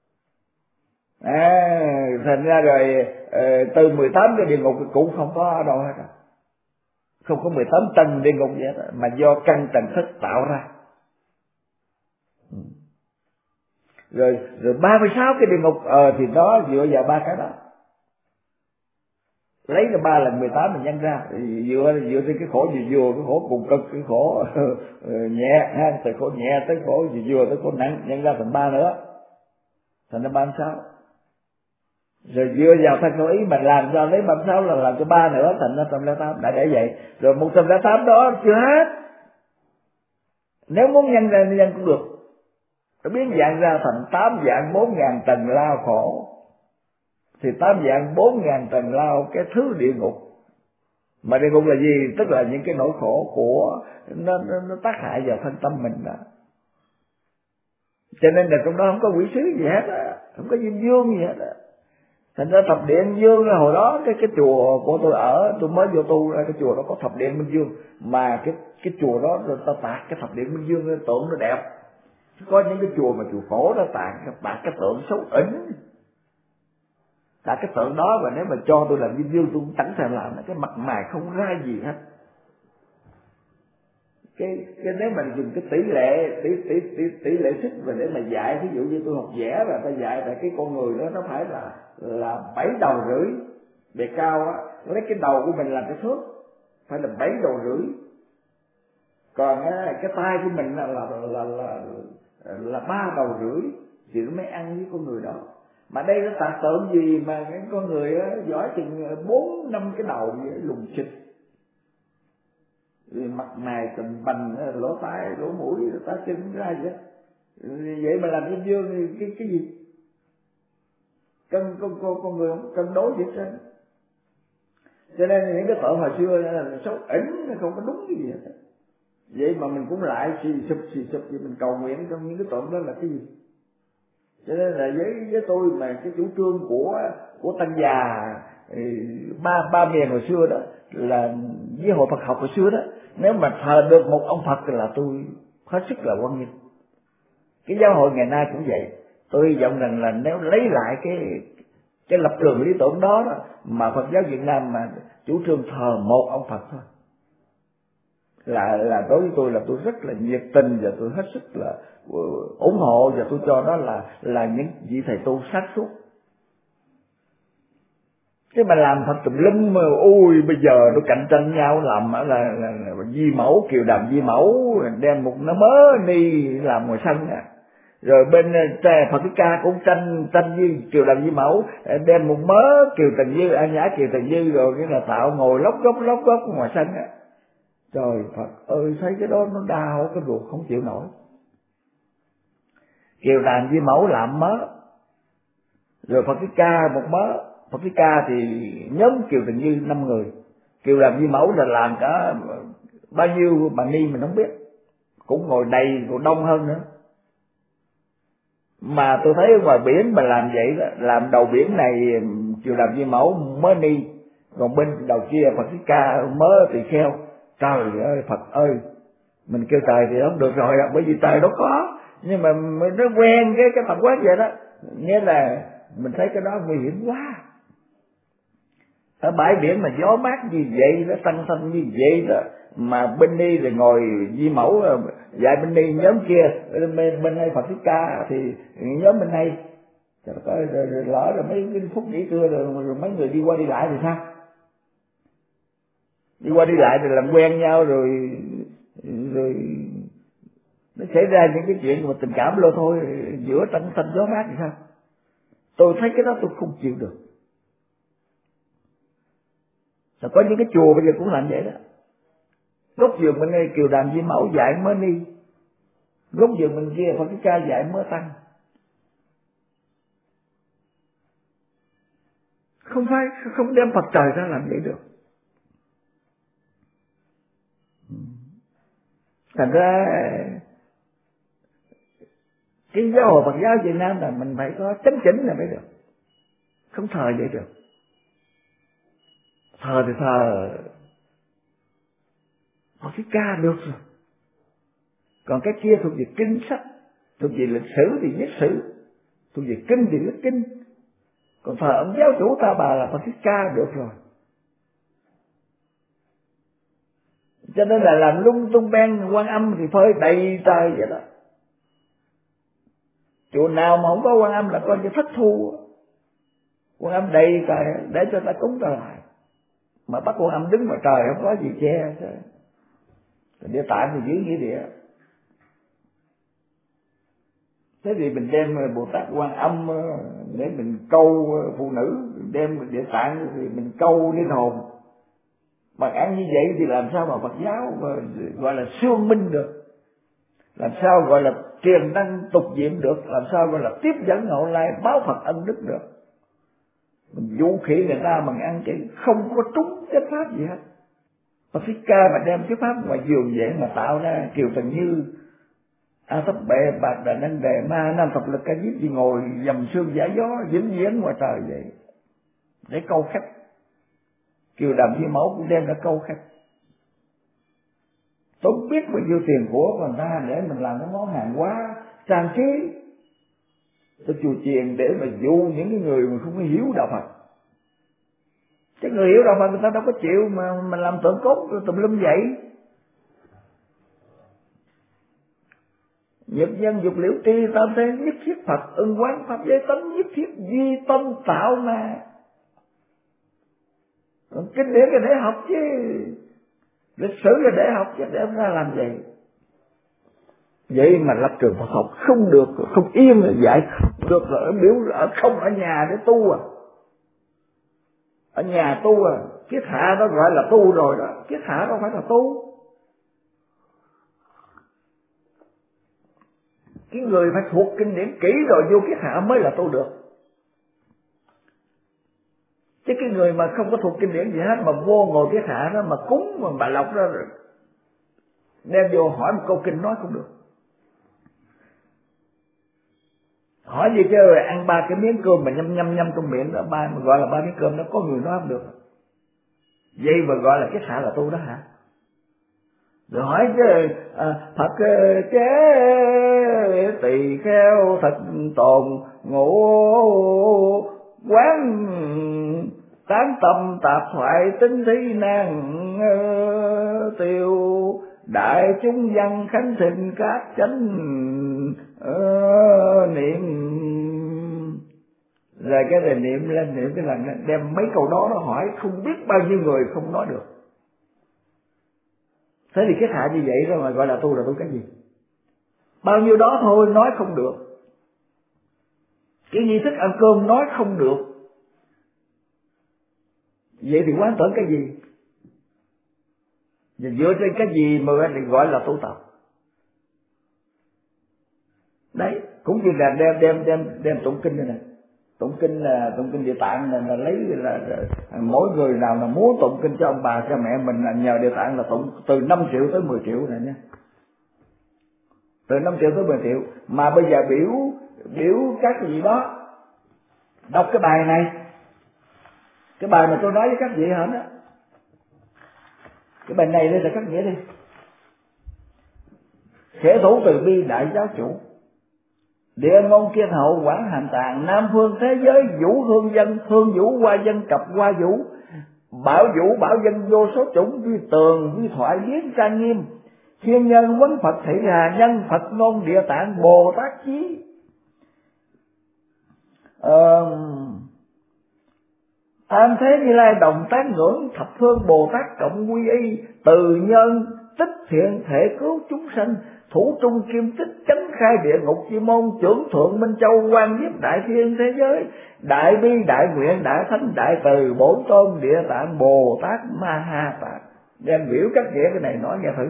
À, thành ra rồi uh, từ mười tám cái địa ngục cũng không có ở đâu hết rồi. Không có mười tám tầng địa ngục vậy đó, mà do căn trần thức tạo ra. Ừ. Rồi rồi ba mươi sáu cái địa ngục ờ thì đó dựa vào ba cái đó. Lấy cái ba lần mười tám mình nhân ra, dựa dựa trên cái khổ vừa vừa, cái khổ cùng cực, cái khổ nhẹ ha, từ khổ nhẹ tới khổ vừa vừa tới khổ nặng, nhân ra thành ba nữa, thành ra ba mươi sáu. Rồi dựa vào thân khẩu ý mình làm cho lấy ba mươi sáu là làm cho ba nữa, thành ra một trăm lẻ tám. Đã để vậy. Rồi một trăm lẻ tám đó chưa hết, nếu muốn nhân ra nhân cũng được, nó biến dạng ra thành tám dạng bốn ngàn tầng lao khổ. Thì tám dạng bốn ngàn tầng lao cái thứ địa ngục. Mà địa ngục là gì? Tức là những cái nỗi khổ của nó, nó, nó tác hại vào thân tâm mình đó. Cho nên là trong đó không có quỷ sứ gì hết á, không có diêm dương gì hết á. Thành ra thập điện dương là hồi đó cái cái chùa của tôi ở, tôi mới vô tu ra cái chùa đó có thập điện minh dương, mà cái cái chùa đó rồi ta tạc cái thập điện minh dương, cái tượng nó đẹp. Có những cái chùa mà chùa cổ nó tạc tạc cái tượng xấu ỉnh. Tại cái tượng đó, và nếu mà cho tôi làm diêm dương tôi cũng chẳng thèm làm, cái mặt mày không ra gì hết. Cái, cái nếu mà dùng cái tỷ lệ tỷ tỷ tỷ, tỷ lệ sức và để mà dạy, ví dụ như tôi học vẽ và ta dạy tại cái con người đó nó phải là là bảy đầu rưỡi bề cao á, lấy cái đầu của mình làm cái thước, phải là bảy đầu rưỡi. Còn á, cái tay của mình là là là là là ba đầu rưỡi thì nó mới ăn với con người đó. Mà đây nó tạc tượng gì mà cái con người á, giỏi chừng bốn năm cái đầu vậy, lùng xịt, mặt mày tầm bành, lỗ tai, lỗ mũi, lỗ tai chân ra vậy. Vậy mà làm diêm dương thì cái cái gì? Cân con con con người không cân đối gì hết. Cho nên những cái tượng hồi xưa là xấu ỉnh, nó không có đúng cái gì hết. Vậy mà mình cũng lại xì sụp xì sụp vậy, mình cầu nguyện trong những cái tượng đó là cái gì? Cho nên là với với tôi mà cái chủ trương của của Tăng Già ba ba miền hồi xưa đó, là với hội Phật học hồi xưa đó, nếu mà thờ được một ông Phật là tôi hết sức là hoan nghênh. Cái giáo hội ngày nay cũng vậy. Tôi hy vọng rằng là nếu lấy lại cái cái lập trường lý tưởng đó, đó mà Phật giáo Việt Nam mà chủ trương thờ một ông Phật thôi, là là đối với tôi là tôi rất là nhiệt tình và tôi hết sức là ủng hộ, và tôi cho đó là là những vị thầy tu sáng suốt. Cái mà làm Phật tùm lum mà ôi bây giờ nó cạnh tranh nhau làm là, là, là, là Di Mẫu, Kiều Đàm Di Mẫu đem một nó mớ ni làm ngoài sân á, rồi bên Phật Thích Ca cũng tranh tranh với Kiều Đàm Di Mẫu đem một mớ Kiều Trần Như, An Nhã Kiều Trần Như, rồi cái là tạo ngồi lóc góc lóc góc ngoài sân á. Trời Phật ơi, thấy cái đó nó đau cái ruột không chịu nổi. Kiều Đàm Di Mẫu làm mớ, rồi Phật Thích Ca một mớ. Phật Thích Ca thì nhóm Kiều Trần Như năm người, Kiều Đàm Di Mẫu là làm cả bao nhiêu bà ni mình không biết, cũng ngồi đầy, còn đông hơn nữa. Mà tôi thấy ở ngoài biển mà làm vậy đó, làm đầu biển này Kiều Đàm Di Mẫu mớ ni, còn bên đầu kia Phật Thích Ca mớ tỳ kheo. Trời ơi Phật ơi, mình kêu trời thì không được rồi, bởi vì trời đâu có, nhưng mà nó quen cái cái tập quán vậy đó, nghĩa là mình thấy cái đó nguy hiểm quá. Ở bãi biển mà gió mát như vậy đó, xanh xanh như vậy đó, mà bên đi rồi ngồi Di Mẫu dạy bên đi nhóm kia, bên bên đây Phật Thích Ca thì nhóm bên đây. Trời ơi, rồi, rồi lỡ rồi mấy cái phút nghỉ trưa rồi, rồi mấy người đi qua đi lại thì sao? Đi qua đi lại rồi làm quen nhau rồi rồi nó xảy ra những cái chuyện mà tình cảm lôi thôi giữa trăng xanh gió mát thì sao? Tôi thấy cái đó tôi không chịu được. Rồi có những cái chùa bây giờ cũng làm vậy đó. Gốc vườn bên đây Kiều Đàm Di Mẫu dạy mớ ni, gốc vườn bên kia Phật Thích Ca dạy mớ tăng. Không phải, không đem Phật trời ra làm vậy được. Thành ra cái giáo hội Phật giáo Việt Nam là mình phải có chánh chỉnh là mới được, không thờ vậy được. Thờ thì thờ Phật Thích Ca được rồi, còn cái kia thuộc về kinh sách, thuộc về lịch sử thì viết sử, thuộc về kinh thì viết kinh, còn thờ ông giáo chủ Ta Bà là Phật Thích Ca được rồi. Cho nên là làm lung tung ben Quan Âm thì phơi đầy trời vậy đó. Chùa nào mà không có Quan Âm là coi như thất thu. Quan Âm đầy trời để cho ta cúng ta lại, mà bắt Quan Âm đứng ngoài trời không có gì che. Địa tạng thì giữ nghĩa địa. Thế thì mình đem Bồ Tát Quan Âm để mình câu phụ nữ, đem địa tạng thì mình câu linh hồn. Bằng ăn như vậy thì làm sao mà Phật giáo mà gọi là siêu minh được, làm sao gọi là truyền năng tục diệm được, làm sao gọi là tiếp dẫn hậu lai báo Phật ân đức được. Mình vũ khí người ta bằng ăn chỉ không có trúng cái pháp gì hết. Phật Thích Ca mà đem cái pháp ngoài vườn vậy mà tạo ra Kiều Trần Như, A Thấp Bệ, Bạc Đà Năng Đề Ma, Nam Thập Lực Ca Diếp thì ngồi dầm sương giải gió vĩnh viễn ngoài trời vậy để câu khách. Kiều Đàm Di Mẫu cũng đem ra câu khách. Tôi biết bao nhiêu tiền của người ta để mình làm cái món hàng hóa trang trí cho chùa chiền để mà dụ những cái người mà không có hiểu đạo Phật. Cái người hiểu đạo Phật người ta đâu có chịu mà mình làm tượng cốt tùm lum vậy. Nhập nhân dục liễu tri tam thế nhất thiết Phật ưng quán pháp giới tánh nhất thiết duy tâm tạo mà. Còn kinh điển là để học chứ, lịch sử là để học chứ, để ông ra làm gì? Vậy mà lập trường Phật học không được, không yên là dạy không được, rồi biểu ở không ở nhà để tu à. Ở nhà tu à, kiết hạ đó gọi là tu rồi đó, kiết hạ đâu phải là tu. Cái người phải thuộc kinh điển kỹ rồi vô kiết hạ mới là tu được. Chứ cái người mà không có thuộc kinh điển gì hết mà vô ngồi kiết hạ đó mà cúng mà bà lọc ra rồi đem vô hỏi một câu kinh nói không được. Hỏi gì chứ ăn ba cái miếng cơm mà nhâm nhâm nhâm trong miệng đó, ba mà gọi là ba miếng cơm đó, có người nói không được. Vậy mà gọi là kiết hạ là tu đó hả? Rồi hỏi chứ à, Phật chế tỳ kheo thật tồn ngũ quán tán tâm tạp thoại tính thí nan tiêu đại chúng văn khánh thịnh các chánh uh, niệm. Rồi cái này niệm lên niệm cái lần đem mấy câu đó nó hỏi không biết bao nhiêu người không nói được. Thế thì cái hạ như vậy rồi mà gọi là tu là tu cái gì? Bao nhiêu đó thôi nói không được. Cái nghi thức ăn cơm nói không được. Vậy thì quán tưởng cái gì? Và dựa trên cái gì mà thì gọi là tu tập? Đấy, cũng như là đem đem đem đem tụng kinh này này. Tụng kinh là tụng kinh Địa Tạng là, là lấy là, là mỗi người nào là muốn tụng kinh cho ông bà cho mẹ mình là nhờ Địa Tạng là tụng từ năm triệu tới mười triệu này nha. Từ năm triệu tới mười triệu. Mà bây giờ biểu biểu các cái gì đó đọc cái bài này, cái bài mà tôi nói với các vị hả đó, cái bài này đây là các nghĩa đi. Thể thủ từ bi đại giáo chủ, địa ngôn kiên hậu quảng hành tạng, nam phương thế giới vũ hương dân, hương vũ hoa dân cập hoa vũ, bảo vũ bảo dân vô số chủng, duy tường duy thoại biến trang nghiêm, thiên nhân vấn Phật thị hà nhân, Phật ngôn địa tạng Bồ Tát chí. Ờ, tam thế Như Lai đồng tán ngưỡng, thập phương Bồ Tát cộng quy y, từ nhân tích thiện thể cứu chúng sanh, thủ trung kim tích chánh khai địa ngục chi môn, trưởng thượng Minh Châu quan nhiếp đại thiên thế giới, đại bi đại nguyện đại thánh đại từ bổn tôn địa tạng Bồ Tát Ma Ha Tát. Đem biểu các nghĩa cái này nói nghe thử.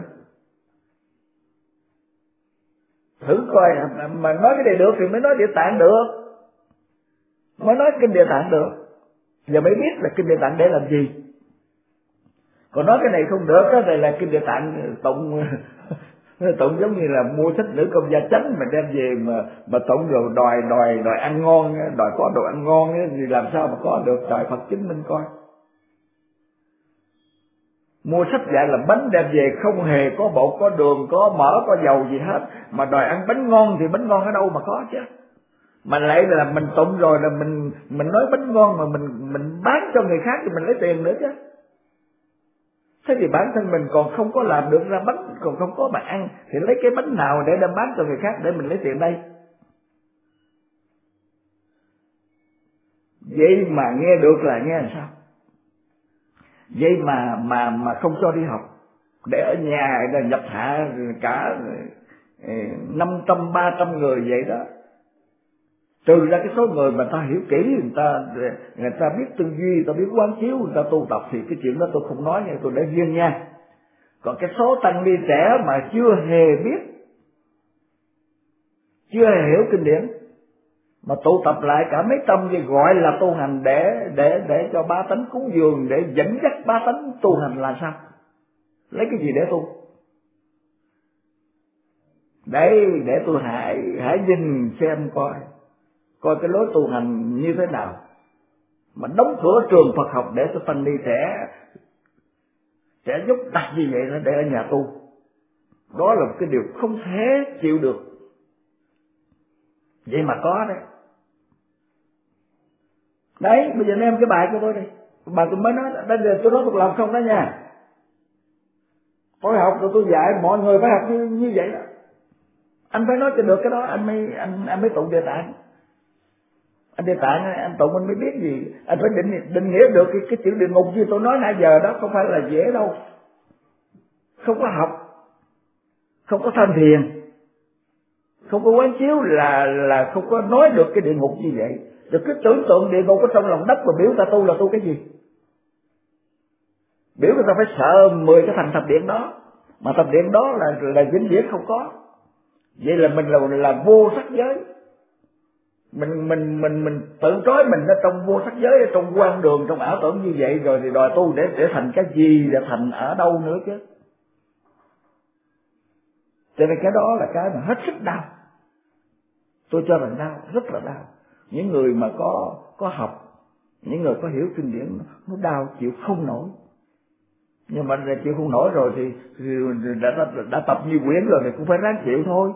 Thử coi mà nói cái này được thì mới nói Địa Tạng được, mới nói kinh Địa Tạng được. Giờ mới biết là kinh Địa Tạng để làm gì. Còn nói cái này không được, cái này là kinh Địa Tạng tụng tụng giống như là mua thích nữ công gia chánh mà đem về mà mà tụng rồi đòi đòi đòi ăn ngon, đòi có đồ ăn ngon thì làm sao mà có được, đòi Phật chứng minh coi. Mua sách dạy làm bánh đem về không hề có bột, có đường, có mỡ, có dầu gì hết, mà đòi ăn bánh ngon thì bánh ngon ở đâu mà có chứ. Mà lại là mình tụng rồi là mình mình nói bánh ngon mà mình mình bán cho người khác thì mình lấy tiền nữa chứ. Thế thì bản thân mình còn không có làm được ra bánh, còn không có mà ăn thì lấy cái bánh nào để đem bán cho người khác để mình lấy tiền đây? Vậy mà nghe được là nghe làm sao? Vậy mà mà mà không cho đi học, để ở nhà là nhập hạ cả năm trăm ba trăm người vậy đó. Trừ ra cái số người mà ta hiểu kỹ, người ta người ta biết tư duy, người ta biết quán chiếu, người ta tu tập thì cái chuyện đó tôi không nói nha, tôi để riêng nha. Còn cái số tăng ni trẻ mà chưa hề biết, chưa hề hiểu kinh điển mà tụ tập lại cả mấy trăm thì gọi là tu hành để để để cho ba tánh cúng dường, để dẫn dắt ba tánh tu hành là sao? Lấy cái gì để tu? Đấy, để tôi hãy hãy nhìn xem coi coi cái lối tu hành như thế nào mà đóng cửa trường Phật học để cho tăng ni trẻ trẻ dốc đặt như vậy đó để ở nhà tu. Đó là một cái điều không thể chịu được. Vậy mà có đấy. Đấy, bây giờ em cái bài của tôi đi, bài tôi mới nói, đây là tôi nói thuộc lòng không đó nha. Tôi học rồi tôi dạy mọi người phải học như như vậy đó. Anh phải nói cho được cái đó anh mới anh anh mới tụng Địa Tạng. Anh Địa Tạng anh tụng anh mới biết gì, anh phải định định nghĩa được cái cái chữ địa ngục như tôi nói nãy giờ đó, không phải là dễ đâu. Không có học, không có tham thiền, không có quán chiếu là là không có nói được cái địa ngục như vậy. Rồi cứ tưởng tượng địa ngục ở trong lòng đất mà biểu ta tu là tu cái gì? Biểu người ta phải sợ mười cái thành thập điện đó, mà thập điện đó là là vĩnh viễn không có. Vậy là mình là là vô sắc giới. Mình mình mình mình tự trói mình ở trong vô sắc giới, ở trong quan đường, trong ảo tưởng như vậy rồi thì đòi tu để để thành cái gì, để thành ở đâu nữa chứ? Cho nên cái đó là cái mà hết sức đau. Tôi cho rằng đau, rất là đau. Những người mà có có học, những người có hiểu kinh điển nó đau chịu không nổi. Nhưng mà chịu không nổi rồi thì, thì đã, đã, đã tập như quyển rồi thì cũng phải ráng chịu thôi.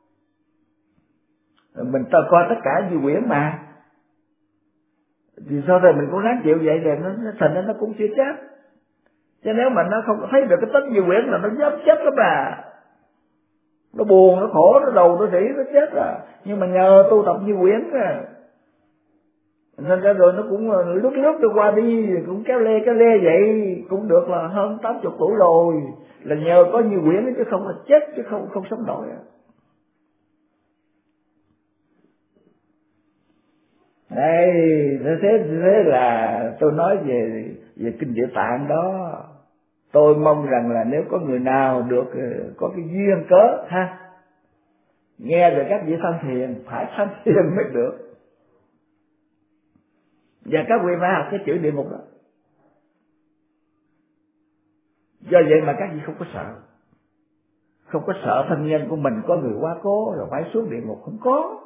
Mình ta coi tất cả như quyển mà, thì sau này mình cũng ráng chịu vậy rồi nó, nó thành ra nó cũng chưa chết. Chứ nếu mà nó không thấy được cái tánh như quyển là nó dám chết lắm à. Nó buồn, nó khổ, nó đầu, nó rỉ, nó chết à. Nhưng mà nhờ tu tập như quyển à, nên ra rồi nó cũng lúc lúc tôi qua đi cũng kéo lê kéo lê vậy cũng được là hơn tám chục tuổi rồi, là nhờ có như quyển chứ không là chết chứ không không sống nổi à. Đây thế thế là tôi nói về về kinh Địa Tạng đó. Tôi mong rằng là nếu có người nào được có cái duyên cớ ha, nghe về các vị tham thiền, phải tham thiền mới được. Và các vị phải học cái chữ địa ngục đó. Do vậy mà các vị không có sợ, không có sợ thân nhân của mình có người quá cố rồi phải xuống địa ngục, không có.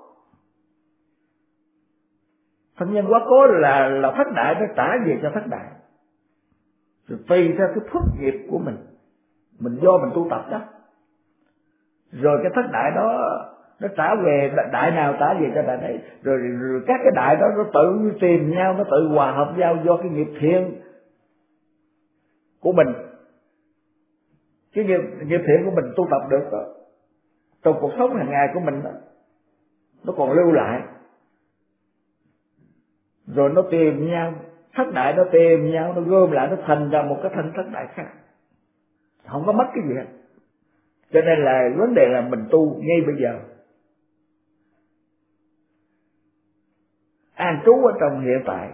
Thân nhân quá cố là là thất đại, nó trả về cho thất đại. Rồi tùy theo cái phước nghiệp của mình, mình do mình tu tập đó, rồi cái thất đại đó nó trả về đại nào trả về cho đại đấy. Rồi, rồi các cái đại đó nó tự tìm nhau, nó tự hòa hợp nhau do cái nghiệp thiện của mình. Cái nghiệp, nghiệp thiện của mình tu tập được đó, trong cuộc sống hàng ngày của mình đó, nó còn lưu lại. Rồi nó tìm nhau, thất đại nó tìm nhau, nó gom lại, nó thành ra một cái thân thất đại khác, không có mất cái gì hết. Cho nên là vấn đề là mình tu ngay bây giờ, an trú ở trong hiện tại,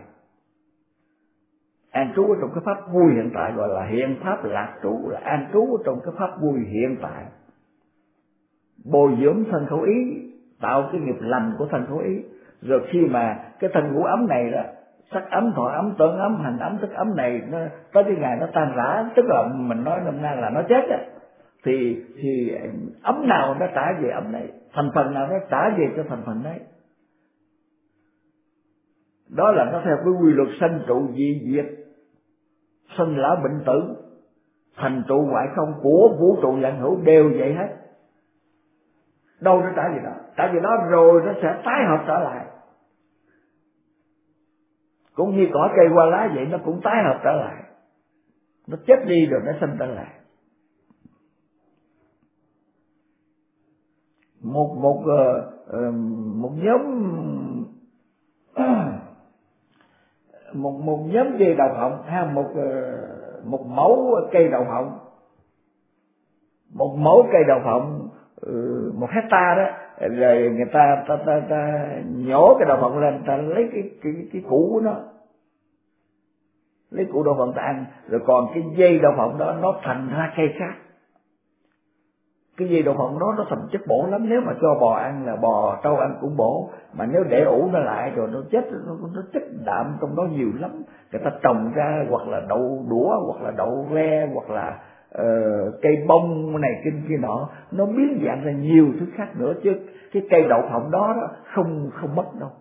an trú ở trong cái pháp vui hiện tại, gọi là hiện pháp lạc trú, là an trú ở trong cái pháp vui hiện tại, bồi dưỡng thân khẩu ý, tạo cái nghiệp lành của thân khẩu ý. Rồi khi mà cái thân ngũ ấm này đó, sắc ấm, thọ ấm, tưởng ấm, hành ấm, thức ấm này nó tới cái ngày nó tan rã, tức là mình nói năm nay là nó chết á, thì thì ấm nào nó trả về ấm này, thành phần nào nó trả về cho thành phần đấy. Đó là nó theo cái quy luật sanh trụ dị diệt, sinh lão bệnh tử, thành trụ ngoại không của vũ trụ vạn hữu đều vậy hết. Đâu nó trả về đó, trả về đó rồi nó sẽ tái hợp trở lại. Cũng như cỏ cây hoa lá vậy, nó cũng tái hợp trở lại. Nó chết đi rồi nó sinh trở lại. Một một uh, một nhóm một một nhóm cây đậu phộng hay một uh, một mẫu cây đậu phộng, một mẫu cây đậu phộng uh, một hecta đó, rồi người ta ta ta, ta nhổ cái đậu phộng lên, ta lấy cái cái cái củ của nó, lấy củ đậu phộng ta ăn, rồi còn cái dây đậu phộng đó nó thành ra cây khác. Cái dây đậu phộng đó nó thành chất bổ lắm, nếu mà cho bò ăn là bò trâu ăn cũng bổ, mà nếu để ủ nó lại rồi nó chết, nó, nó chất đạm trong đó nhiều lắm. Người ta trồng ra hoặc là đậu đũa, hoặc là đậu ve, hoặc là uh, cây bông này kia kia nọ, nó biến dạng ra nhiều thứ khác nữa, chứ cái cây đậu phộng đó, đó không không mất đâu.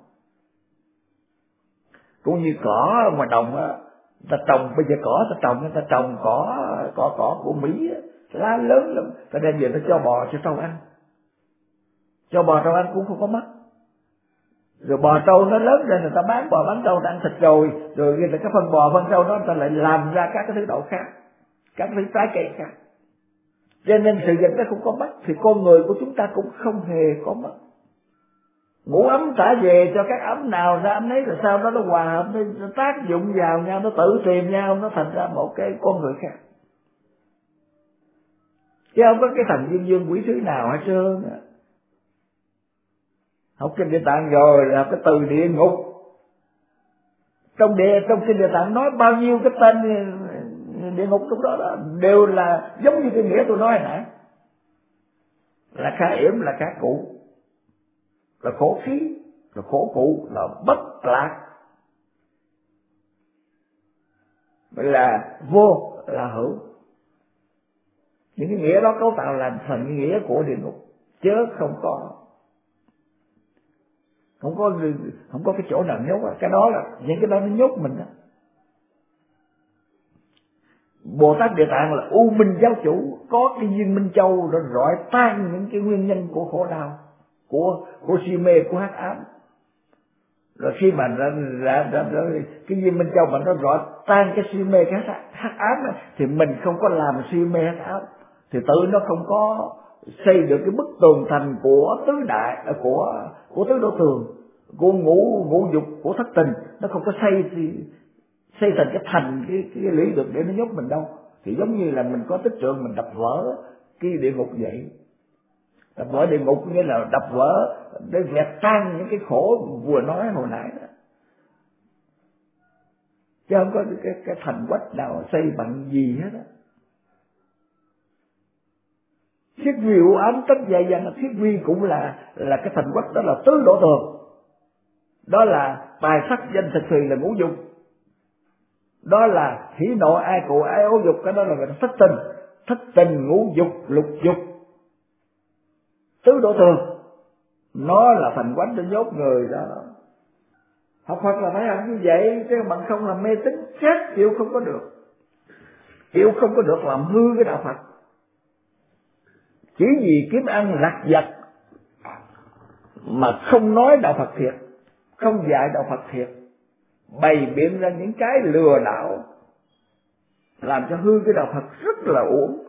Cũng như cỏ ngoài đồng á, ta trồng bây giờ cỏ ta trồng, ta trồng cỏ cỏ cỏ của Mỹ á, lá lớn lắm, ta đem về ta cho bò cho trâu ăn, cho bò trâu ăn cũng không có mất. Rồi bò trâu nó lớn lên người ta bán bò bán trâu, ta ăn thịt rồi, rồi cái phân bò phân trâu đó người ta lại làm ra các cái thứ đậu khác, các thứ trái cây khác. Cho nên sự vật nó không có mất, thì con người của chúng ta cũng không hề có mất. Ngũ ấm trả về cho các ấm nào ra ấm ấy, rồi sau đó nó hòa hợp, nó tác dụng vào nhau, nó tự tìm nhau, nó thành ra một cái con người khác. Chứ không có cái thằng dương dương quỷ sứ nào hết trơn. Học kinh Địa Tạng rồi là cái từ địa ngục. Trong địa trong kinh Địa Tạng nói bao nhiêu cái tên địa ngục trong đó, đó đều là giống như cái nghĩa tôi nói hồi nãy, là khá yểm, là khá cụ, là khổ khí, là khổ cụ, là bất lạc, là vô, là hữu. Những cái nghĩa đó cấu tạo là thành cái nghĩa của địa ngục, chứ không có không có không có cái chỗ nào nhốt. Cái đó là những cái đó nó nhốt mình đó. Bồ Tát Địa Tạng là U Minh giáo chủ, có cái viên Minh Châu rồi rọi tan những cái nguyên nhân của khổ đau, của của si mê, của hắc ám, Rồi khi mà ra, ra, ra, ra, cái viên Minh Châu mà nó rõ tan cái si mê cái hắc ám này, thì mình không có làm si mê hắc ám, thì tự nó không có xây được cái bức tường thành của tứ đại, của của tứ đổ tường, của ngũ ngũ dục, của thất tình. Nó không có xây thì xây thành cái thành cái cái lý được để nó nhốt mình đâu. Thì giống như là mình có tích trượng mình đập vỡ cái địa ngục vậy. Đập vỡ địa ngục nghĩa là đập vỡ để vẹt tan những cái khổ vừa nói hồi nãy đó. Chứ không có cái, cái thành quách nào xây bằng gì hết á. Thiết vi u ám tất dày dặn, thiết vi cũng là là cái thành quách, đó là tứ đổ tường, đó là tài sắc danh thực thùy là ngũ dục, đó là hỉ nộ ai cụ ai ố dục, cái đó là thất tình, thất tình ngũ dục lục dục, tứ đổ tường, nó là thành quách để nhốt người đó. Học Phật là phải học như vậy, chứ bằng không là mê tín chết chịu không có được, chịu không có được làm hư cái đạo Phật. Chỉ vì kiếm ăn lặt vặt mà không nói đạo Phật thiệt, không dạy đạo Phật thiệt, bày biện ra những cái lừa đảo, làm cho hư cái đạo Phật rất là uổng.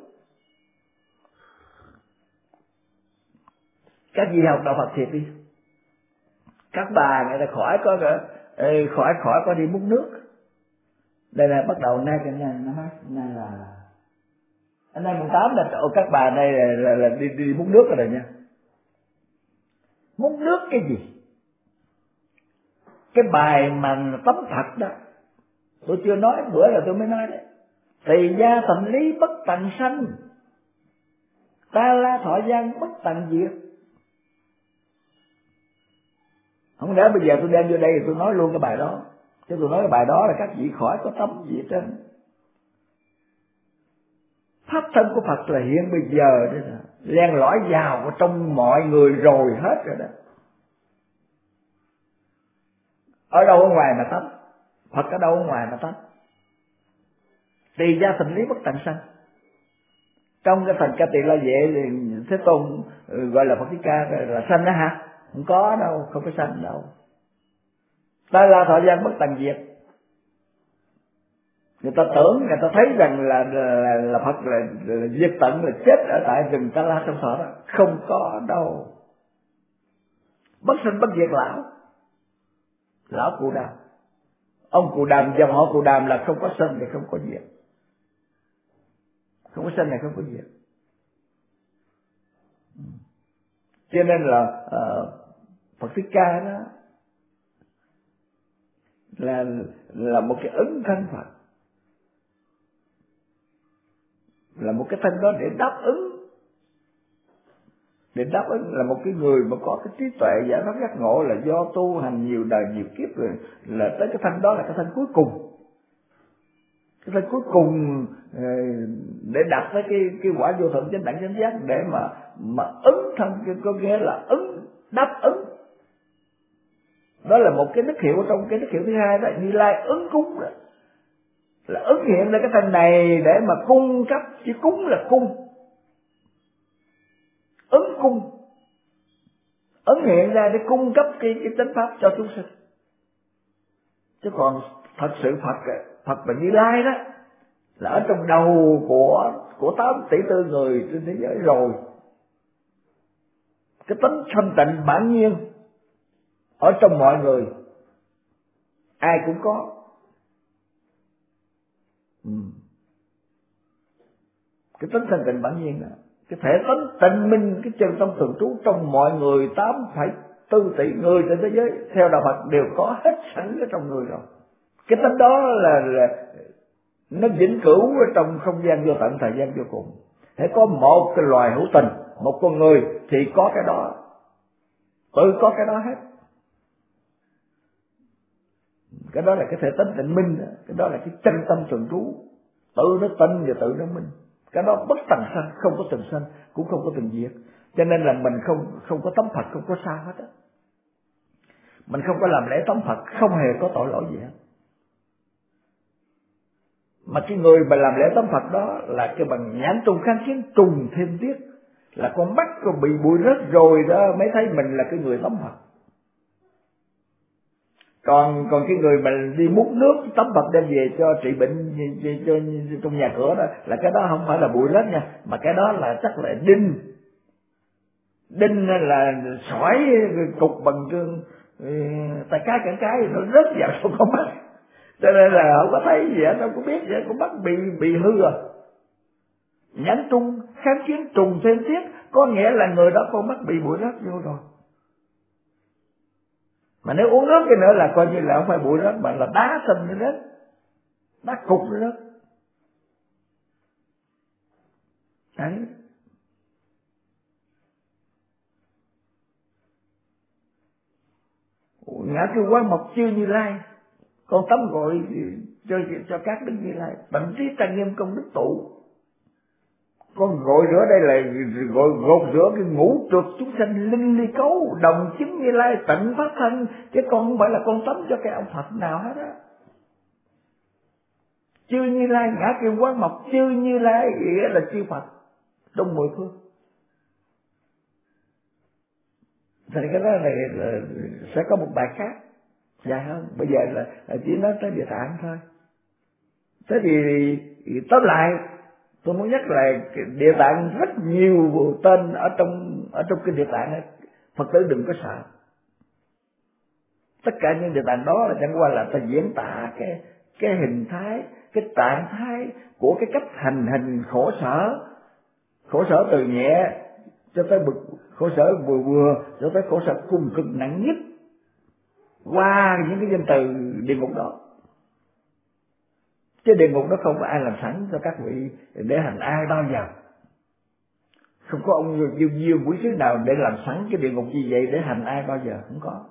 Các vị học đạo Phật thiệt đi, các bà này là khỏi có khỏi khỏi có đi múc nước. Đây là bắt đầu nay cái này nó nay là anh nay mùng tám là ở các bà đây là, là, là đi, đi múc nước rồi nha. Múc nước cái gì? Cái bài mà tấm thật đó, tôi chưa nói, bữa là tôi mới nói đấy. Tỳ gia tịnh lý bất tận sanh, ta la thọ gian bất tận diệt. Không lẽ bây giờ tôi đem vô đây thì tôi nói luôn cái bài đó, chứ tôi nói cái bài đó là các vị khỏi có tâm gì hết trơn. Pháp thân của Phật là hiện bây giờ đó, len lỏi vào trong mọi người rồi hết rồi đó. Ở đâu ở ngoài mà tánh, Phật ở đâu ở ngoài mà tánh. Tỳ gia tịnh lý bất tận sanh. Trong cái phần Ca Tỳ La Vệ thì Thế Tôn gọi là Phật Thích Ca là sanh đó hả? Không có đâu, không có sanh đâu. Ta la thọ gian bất tận diệt. Người ta tưởng, người ta thấy rằng là là, là Phật là, là diệt tận, là chết ở tại rừng Ta La trong thọ đó. Không có đâu. Bất sinh bất diệt lão. Lão Cụ Đàm. Ông Cụ Đàm, dòng họ Cụ Đàm là không có sinh thì không có diệt. Không có sinh này không có diệt. Cho nên là uh, Phật Thích Ca đó là là một cái ứng thân Phật, là một cái thân đó để đáp ứng, để đáp ứng là một cái người mà có cái trí tuệ giải thoát giác ngộ, là do tu hành nhiều đời nhiều kiếp rồi, là tới cái thân đó là cái thân cuối cùng, cái thân cuối cùng để đạt tới cái cái quả vô thượng chánh đẳng chánh giác, để mà mà ứng thân, có nghĩa là ứng đáp ứng. Đó là một cái đức hiệu trong cái đức hiệu thứ hai đó, Như Lai ứng cúng đó, là ứng hiện ra cái thân này để mà cung cấp, chỉ cúng là cung, ứng cung, ứng hiện ra để cung cấp cái cái chánh pháp cho chúng sinh. Chứ còn thật sự Phật Phật và Như Lai đó là ở trong đầu của của tám tỷ tư người trên thế giới rồi. Cái tính thanh tịnh bản nhiên ở trong mọi người ai cũng có. Ừ. Cái tính thanh tịnh bản nhiên đó, cái thể tánh tịnh minh, cái chân tâm thường trú trong mọi người tám phẩy bốn tỷ người trên thế giới theo đạo Phật đều có hết sẵn ở trong người rồi. Cái tánh đó là, là nó vĩnh cửu ở trong không gian vô tận, thời gian vô cùng. Hãy có một cái loài hữu tình, một con người thì có cái đó, tự có cái đó hết. Cái đó là cái thể tánh tịnh minh đó. Cái đó là cái chân tâm thường trú, tự nó tịnh và tự nó minh. Cái đó bất tận sanh, không có từng sanh, cũng không có từng diệt. Cho nên là mình không không có tấm Phật, không có sao hết á. Mình không có làm lễ tấm Phật, không hề có tội lỗi gì hết. Mà cái người mà làm lễ tấm Phật đó là cái bằng nhãn trùng kháng chiến trùng thêm tiếc, là con mắt còn bị bụi rớt rồi đó mới thấy mình là cái người tấm Phật. còn còn cái người mà đi múc nước tắm Phật đem về cho trị bệnh cho, cho, cho trong nhà cửa đó, là cái đó không phải là bụi rớt nha, mà cái đó là chắc là đinh đinh là sỏi cục bằng trương tay cái cả cái nó rớt vào trong con mắt, cho nên là không có thấy gì hết, đâu có biết gì hết, con mắt bị bị hư rồi. Nhãn trung kháng kiến trùng thêm tiết, có nghĩa là người đó con mắt bị bụi rớt vô rồi. Mà nếu uống nước cái nữa là coi như là không phải bụi rớt, mà là đá sình nó rớt, đá cục nó rớt. Đấy. Ngã Kiêu Quán Mộc Chư Như Lai, con tắm gọi cho cho các đức Như Lai, bẩm trí trang nghiêm công đức tụ. Con gọi rửa đây là gọi gột rửa cái ngũ trượt chúng sanh linh ly cấu, đồng chứng Như Lai tận phát thân, chứ con không phải là con tắm cho cái ông Phật nào hết á. Chư Như Lai, Ngã Kiêu Quán Mộc Chư Như Lai nghĩa là chư Phật trong mười phương. Thì cái đó là, là sẽ có một bài khác dài hơn. Bây giờ là, là chỉ nói tới Địa Tạng thôi. Thế thì, thì tóm lại tôi muốn nhắc là Địa Tạng rất nhiều tên ở trong ở trong kinh Địa Tạng ấy. Phật tử đừng có sợ. Tất cả những Địa Tạng đó là chẳng qua là ta diễn tả cái cái hình thái, cái trạng thái của cái cách hành hình khổ sở, khổ sở từ nhẹ cho tới bực, khổ sở vừa vừa cho tới khổ sở cùng cực nặng nhất, qua những cái danh từ địa ngục đó. Chứ địa ngục đó không có ai làm sẵn cho các vị để hành ai bao giờ. Không có ông nhiều nhiều quỷ sứ nào để làm sẵn cái địa ngục như vậy để hành ai bao giờ, không có.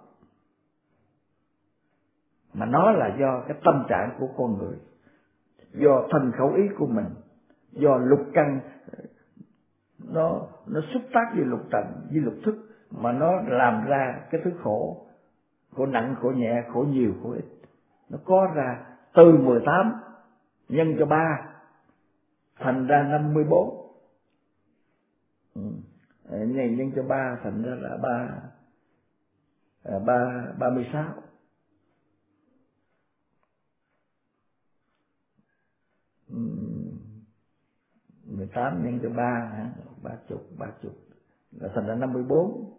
Mà nó là do cái tâm trạng của con người, do thân khẩu ý của mình, do lục căn nó nó xuất phát với lục trần với lục thức, mà nó làm ra cái thứ khổ, khổ nặng, khổ nhẹ, khổ nhiều, khổ ít. Nó có ra từ mười tám nhân cho ba thành ra năm mươi bốn. Ừ. Nhân, nhân cho ba thành ra là ba ba ba mươi sáu. Ừ. mười tám nhân cho ba hả? ba chục, ba chục là thành ra năm mươi bốn.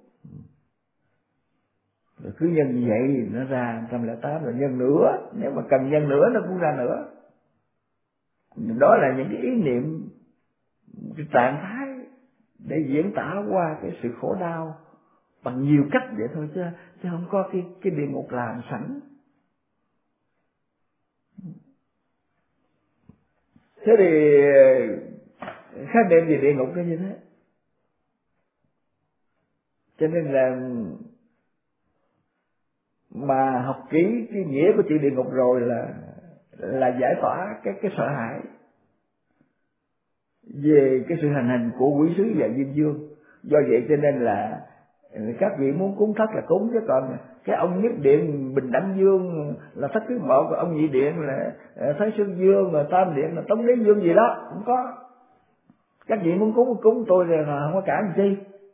Rồi cứ nhân như vậy nó ra một trăm lẻ tám, rồi nhân nữa, nếu mà cần nhân nữa nó cũng ra nữa. Đó là những cái ý niệm, cái trạng thái để diễn tả qua cái sự khổ đau bằng nhiều cách vậy thôi, chứ chứ không có cái cái địa ngục làm sẵn. Thế thì khái niệm về địa ngục nó như thế. Cho nên là mà học kỹ cái nghĩa của chữ địa ngục rồi là là giải tỏa cái cái sợ hãi về cái sự hành hình của quỷ sứ và Diêm Vương. Do vậy cho nên là các vị muốn cúng thất là cúng, chứ còn cái ông nhất điện Bình Đẳng Dương là thất thứ một, còn ông nhị điện là Thái Sơn Dương, rồi tam điện là Tống Đế Dương gì đó không có. Các vị muốn cúng cúng tôi rồi không có cản chi.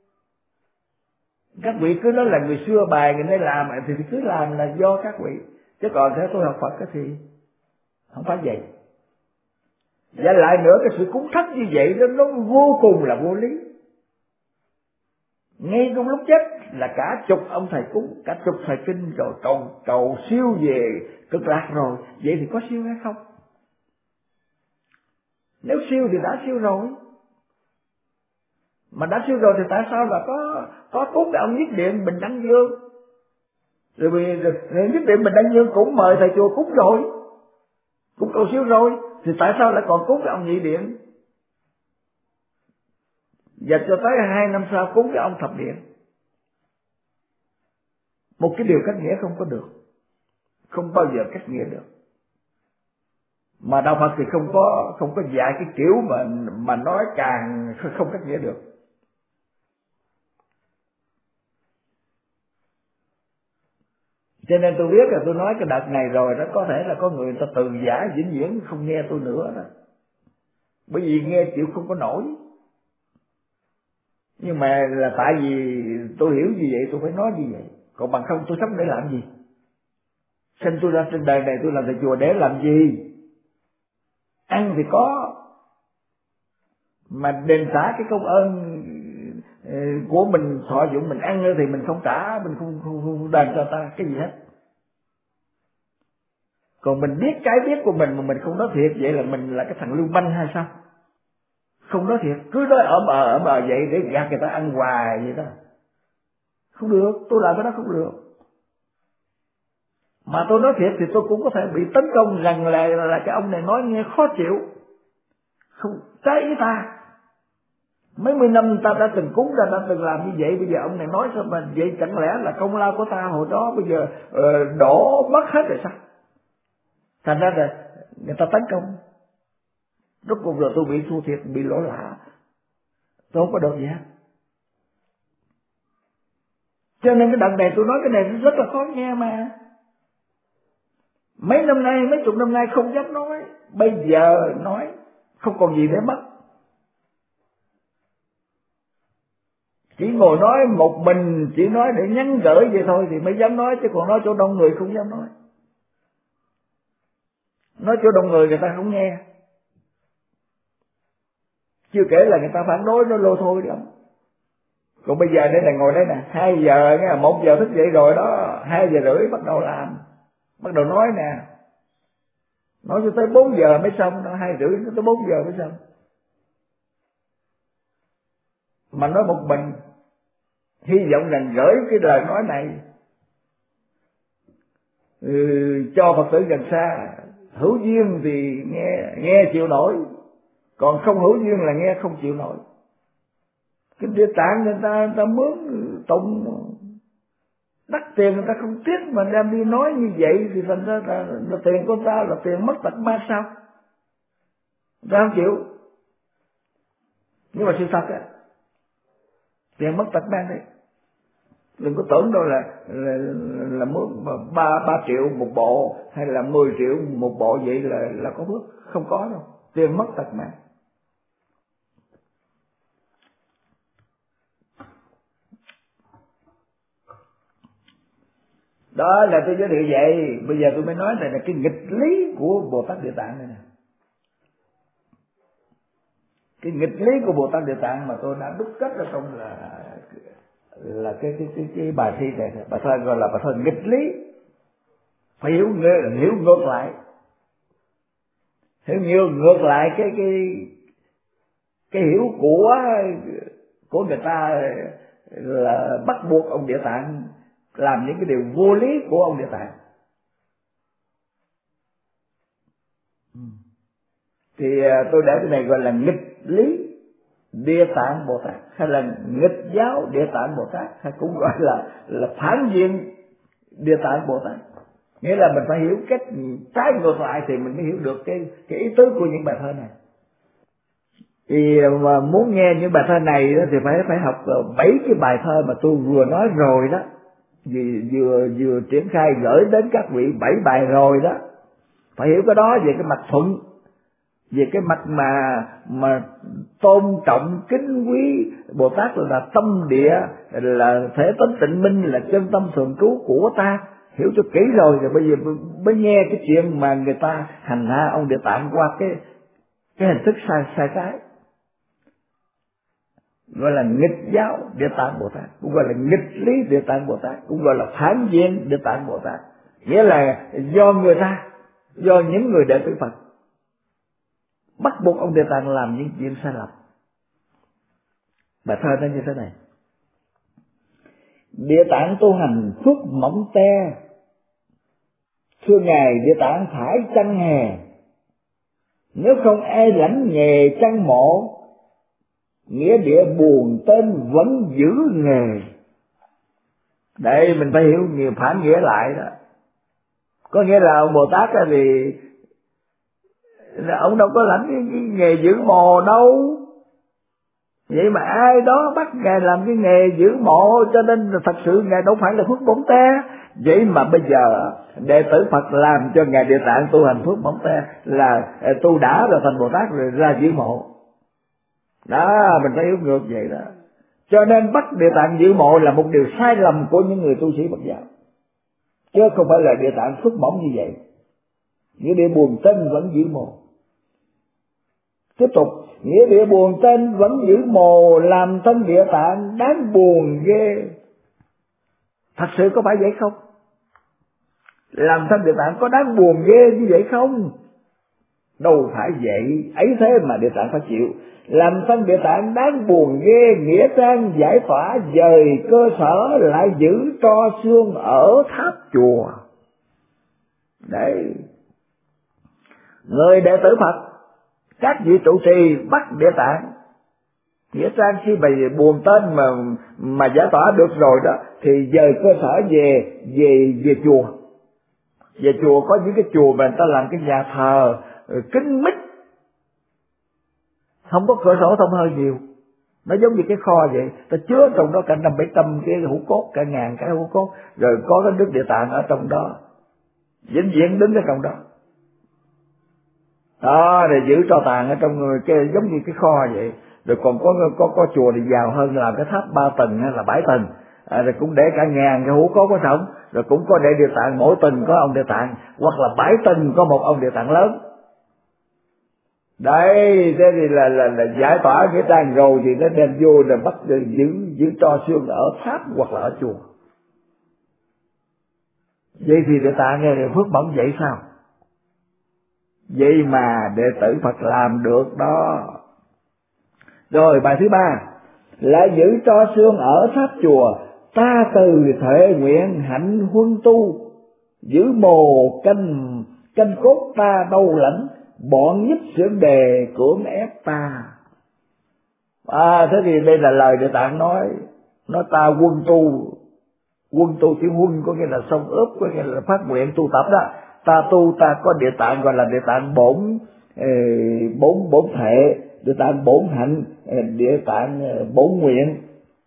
Các vị cứ nói là người xưa bài người này làm thì cứ làm là do các vị, chứ còn theo tôi học Phật thì không phải vậy. Và lại nữa, cái sự cúng thất như vậy đó nó vô cùng là vô lý. Ngay trong lúc chết là cả chục ông thầy cúng, cả chục thầy kinh rồi cầu cầu siêu về cực lạc rồi, vậy thì có siêu hay không? Nếu siêu thì đã siêu rồi. Mà đã siêu rồi thì tại sao là có có cúng cái ông nhất điện Bình Đẳng Dương? Rồi vì nhất điện Bình Đẳng Dương cũng mời thầy chùa cúng rồi, cũng cầu siêu rồi, thì tại sao lại còn cúng cái ông nhị điện? Và cho tới hai năm sau cúng cái ông thập điện. Một cái điều cách nghĩa không có được, không bao giờ cách nghĩa được. Mà đạo Phật thì không có không có dạy cái kiểu mà mà nói càng không cách nghĩa được. Cho nên tôi biết là tôi nói cái đợt này rồi đó, có thể là có người, người ta từ giả vĩnh viễn không nghe tôi nữa đó, bởi vì nghe chịu không có nổi. Nhưng mà là tại vì tôi hiểu như vậy tôi phải nói như vậy, còn bằng không tôi sống để làm gì? Sinh tôi ra trên đời này tôi làm thầy chùa để làm gì? Ăn thì có, mà đền trả cái công ơn của mình thọ dụng mình ăn thì mình không trả, mình không, không, không đền cho ta cái gì hết. Còn mình biết cái biết của mình mà mình không nói thiệt, vậy là mình là cái thằng lưu manh hay sao? Không nói thiệt, cứ nói ở bờ ở bờ vậy để gạt người ta ăn hoài vậy đó. Không được, tôi làm cái đó không được. Mà tôi nói thiệt thì tôi cũng có thể bị tấn công rằng là, là, là cái ông này nói nghe khó chịu, không trái ý ta. Mấy mươi năm ta đã từng cúng, ta đã từng làm như vậy, bây giờ ông này nói sao mà vậy, chẳng lẽ là công lao của ta hồi đó bây giờ uh, đổ mất hết rồi sao? Thành ra là người ta tấn công. Rốt cuộc rồi tôi bị thua thiệt, bị lỗ lạ, tôi không có được gì hết. Cho nên cái đợt này tôi nói cái này rất là khó nghe mà. Mấy năm nay, mấy chục năm nay không dám nói, bây giờ nói không còn gì để mất. Chỉ ngồi nói một mình, chỉ nói để nhắn gửi vậy thôi thì mới dám nói, chứ còn nói chỗ đông người không dám nói. Nói chỗ đông người người ta không nghe. Chưa kể là người ta phản đối nó lô thôi đó. Còn bây giờ đây là ngồi đây nè, hai giờ nghe, một giờ thức dậy rồi đó, hai giờ rưỡi bắt đầu làm, bắt đầu nói nè, nói cho tới bốn giờ mới xong, hai rưỡi tới bốn giờ mới xong. Mà nói một mình, hy vọng rằng gửi cái lời nói này ừ, cho Phật tử gần xa, hữu duyên thì nghe nghe chịu nổi, còn không hữu duyên là nghe không chịu nổi. Cái Địa Tạng người ta, người ta mướn tụng đắt tiền, người ta không tiếc mà đem đi nói như vậy thì thành ra là, là tiền của ta là tiền mất tật mang sao? Người ta không chịu. Nhưng mà sự thật á, tiền mất tật mang đấy. Đừng có tưởng đâu là là, là mướn ba ba triệu một bộ hay là mười triệu một bộ vậy là là có phước, không có đâu. Tiền mất tật mang. Đó là tôi giới thiệu vậy. Bây giờ tôi mới nói này là cái nghịch lý của Bồ Tát Địa Tạng này nè. Cái nghịch lý của Bồ Tát Địa Tạng mà tôi đã đúc kết ở trong là là cái cái cái, cái bài thi này, bài thơ gọi là bài thơ nghịch lý. Phải hiểu hiểu ngược lại, hiểu nhiều ngược lại cái cái cái hiểu của của người ta, là bắt buộc ông Địa Tạng làm những cái điều vô lý của ông Địa Tạng. Thì tôi để cái này gọi là nghịch lý Địa Tạng Bồ Tát, hay là nghịch giáo Địa Tạng Bồ Tát, hay cũng gọi là là phản diện Địa Tạng Bồ Tát. Nghĩa là mình phải hiểu cách trái ngược lại thì mình mới hiểu được cái cái ý tứ của những bài thơ này. Thì mà muốn nghe những bài thơ này thì phải phải học bảy cái bài thơ mà tôi vừa nói rồi đó, vừa vừa vừa triển khai gửi đến các vị bảy bài rồi đó. Phải hiểu cái đó về cái mặt thuận, về cái mặt mà mà tôn trọng kính quý Bồ Tát là tâm địa, là thể tánh tịnh minh, là chân tâm thường trú của ta. Hiểu cho kỹ rồi rồi bây giờ mới nghe cái chuyện mà người ta hành hạ ông Địa Tạng qua cái cái hình thức sai sai trái, gọi là nghịch giáo Địa Tạng Bồ Tát, cũng gọi là nghịch lý Địa Tạng Bồ Tát, cũng gọi là phản diện Địa Tạng Bồ Tát. Nghĩa là do người ta, do những người đệ tử Phật bắt buộc ông Địa Tạng làm những chuyện sai lầm. Bài thơ nó như thế này: Địa Tạng tu hành phước mỏng te, thưa ngài Địa Tạng phải chăng hè, nếu không ai lãnh nghề chăng mộ, nghĩa địa buồn tên vẫn giữ nghề. Đây mình phải hiểu nhiều phản nghĩa lại đó. Có nghĩa là ông Bồ Tát thì là ông đâu có lãnh cái, cái nghề giữ mồ đâu. Vậy mà ai đó bắt ngài làm cái nghề giữ mộ, cho nên thật sự ngài đâu phải là phước bổng te. Vậy mà bây giờ đệ tử Phật làm cho ngài Địa Tạng tu hành phước bổng te, là tu đã rồi thành Bồ Tát rồi ra giữ mộ. Đó, mình phải hiểu ngược vậy đó. Cho nên bắt Địa Tạng giữ mộ là một điều sai lầm của những người tu sĩ Phật giáo. chứ không phải là địa tạng phước bổng như vậy. Nghĩa địa buồn tên vẫn giữ mồ. Tiếp tục, nghĩa địa buồn tên vẫn giữ mồ, làm thân địa tạng đáng buồn ghê. Thật sự có phải vậy không? Làm thân địa tạng có đáng buồn ghê như vậy không? Đâu phải vậy, ấy thế mà địa tạng phải chịu. Làm thân địa tạng đáng buồn ghê, nghĩa trang giải tỏa dời cơ sở lại giữ tro xương ở tháp chùa. Đấy, người đệ tử Phật, các vị trụ trì bắt địa tạng, nghĩa trang khi mà buồn tên mà mà giải tỏa được rồi đó thì dời cơ sở về về về chùa. Về chùa có những cái chùa mà người ta làm cái nhà thờ kín mít, không có cửa sổ thông hơi nhiều, nó giống như cái kho vậy, ta chứa trong đó cả năm bảy trăm cái hũ cốt, cả ngàn cái hũ cốt, rồi có cái đức địa tạng ở trong đó, vĩnh viễn đứng ở trong đó. Đó, để giữ tro tàn ở trong người, cái giống như cái kho vậy. Rồi còn có có có chùa thì giàu hơn, làm cái tháp ba tầng hay là bảy tầng, à, rồi cũng để cả ngàn cái hũ cốt có sống, rồi cũng có để địa tạng, mỗi tầng có ông địa tạng, hoặc là bảy tầng có một ông địa tạng lớn. Đấy, thế thì là là, là giải tỏa nghĩa trang rồi thì nó đem vô rồi bắt giữ giữ tro xương ở tháp hoặc là ở chùa. Vậy thì địa tạng nghe thì phước bổng vậy sao? Vậy mà đệ tử Phật làm được đó. Rồi bài thứ ba, lại giữ tro xương ở tháp chùa, ta từ thể nguyện hạnh huân tu, giữ mồ canh canh cốt ta đâu lãnh, bọn nhích xưởng đề cưỡng ép ta. À, thế thì đây là lời địa tạng nói, nói ta huân tu, huân tu chữ huân có nghĩa là xông ướp, có nghĩa là phát nguyện tu tập đó. Ta tu, ta có địa tạng gọi là địa tạng bổn bổn bổn thể, địa tạng bổn hạnh, địa tạng bổn nguyện.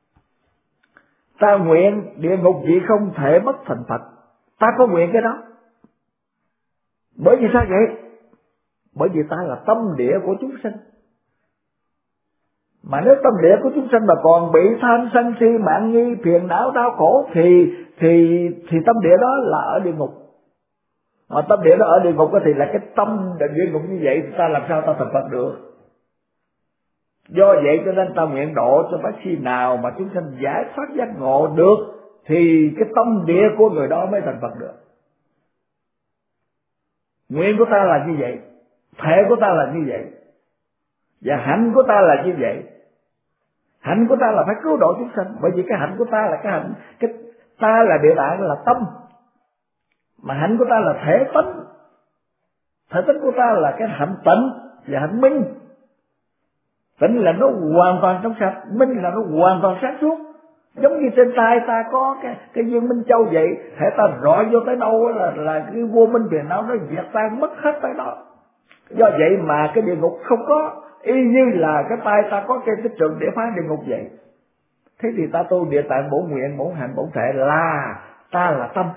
Ta nguyện địa ngục vị không thể bất thành Phật, ta có nguyện cái đó. Bởi vì sao vậy? Bởi vì ta là tâm địa của chúng sinh. Mà nếu tâm địa của chúng sinh mà còn bị tham sân si mạng nghi phiền não đau khổ thì thì thì tâm địa đó là ở địa ngục. Mà tâm địa đó ở địa ngục thì là cái tâm địa ngục như vậy thì ta làm sao ta thành Phật được? Do vậy cho nên ta nguyện độ cho bác sĩ nào mà chúng sinh giải thoát giác ngộ được thì cái tâm địa của người đó mới thành Phật được. Nguyện của ta là như vậy, thể của ta là như vậy, và hạnh của ta là như vậy. Hạnh của ta là phải cứu độ chúng sinh, bởi vì cái hạnh của ta là cái hạnh, cái ta là địa tạng là tâm, mà hạnh của ta là thể tánh. Thể tánh của ta là cái hạnh tịnh và hạnh minh. Tịnh là nó hoàn toàn trong sạch, minh là nó hoàn toàn sáng suốt. Giống như trên tay ta có cái cái viên minh châu vậy, thể ta rọi vô tới đâu là là cái vô minh phiền não nó diệt tan mất hết tới đó. Do vậy mà cái địa ngục không có, y như là cái tay ta có cái cái trường để phá địa ngục vậy. Thế thì ta tu địa tạng bổn nguyện, bổn hạnh, bổn thể là ta là tâm.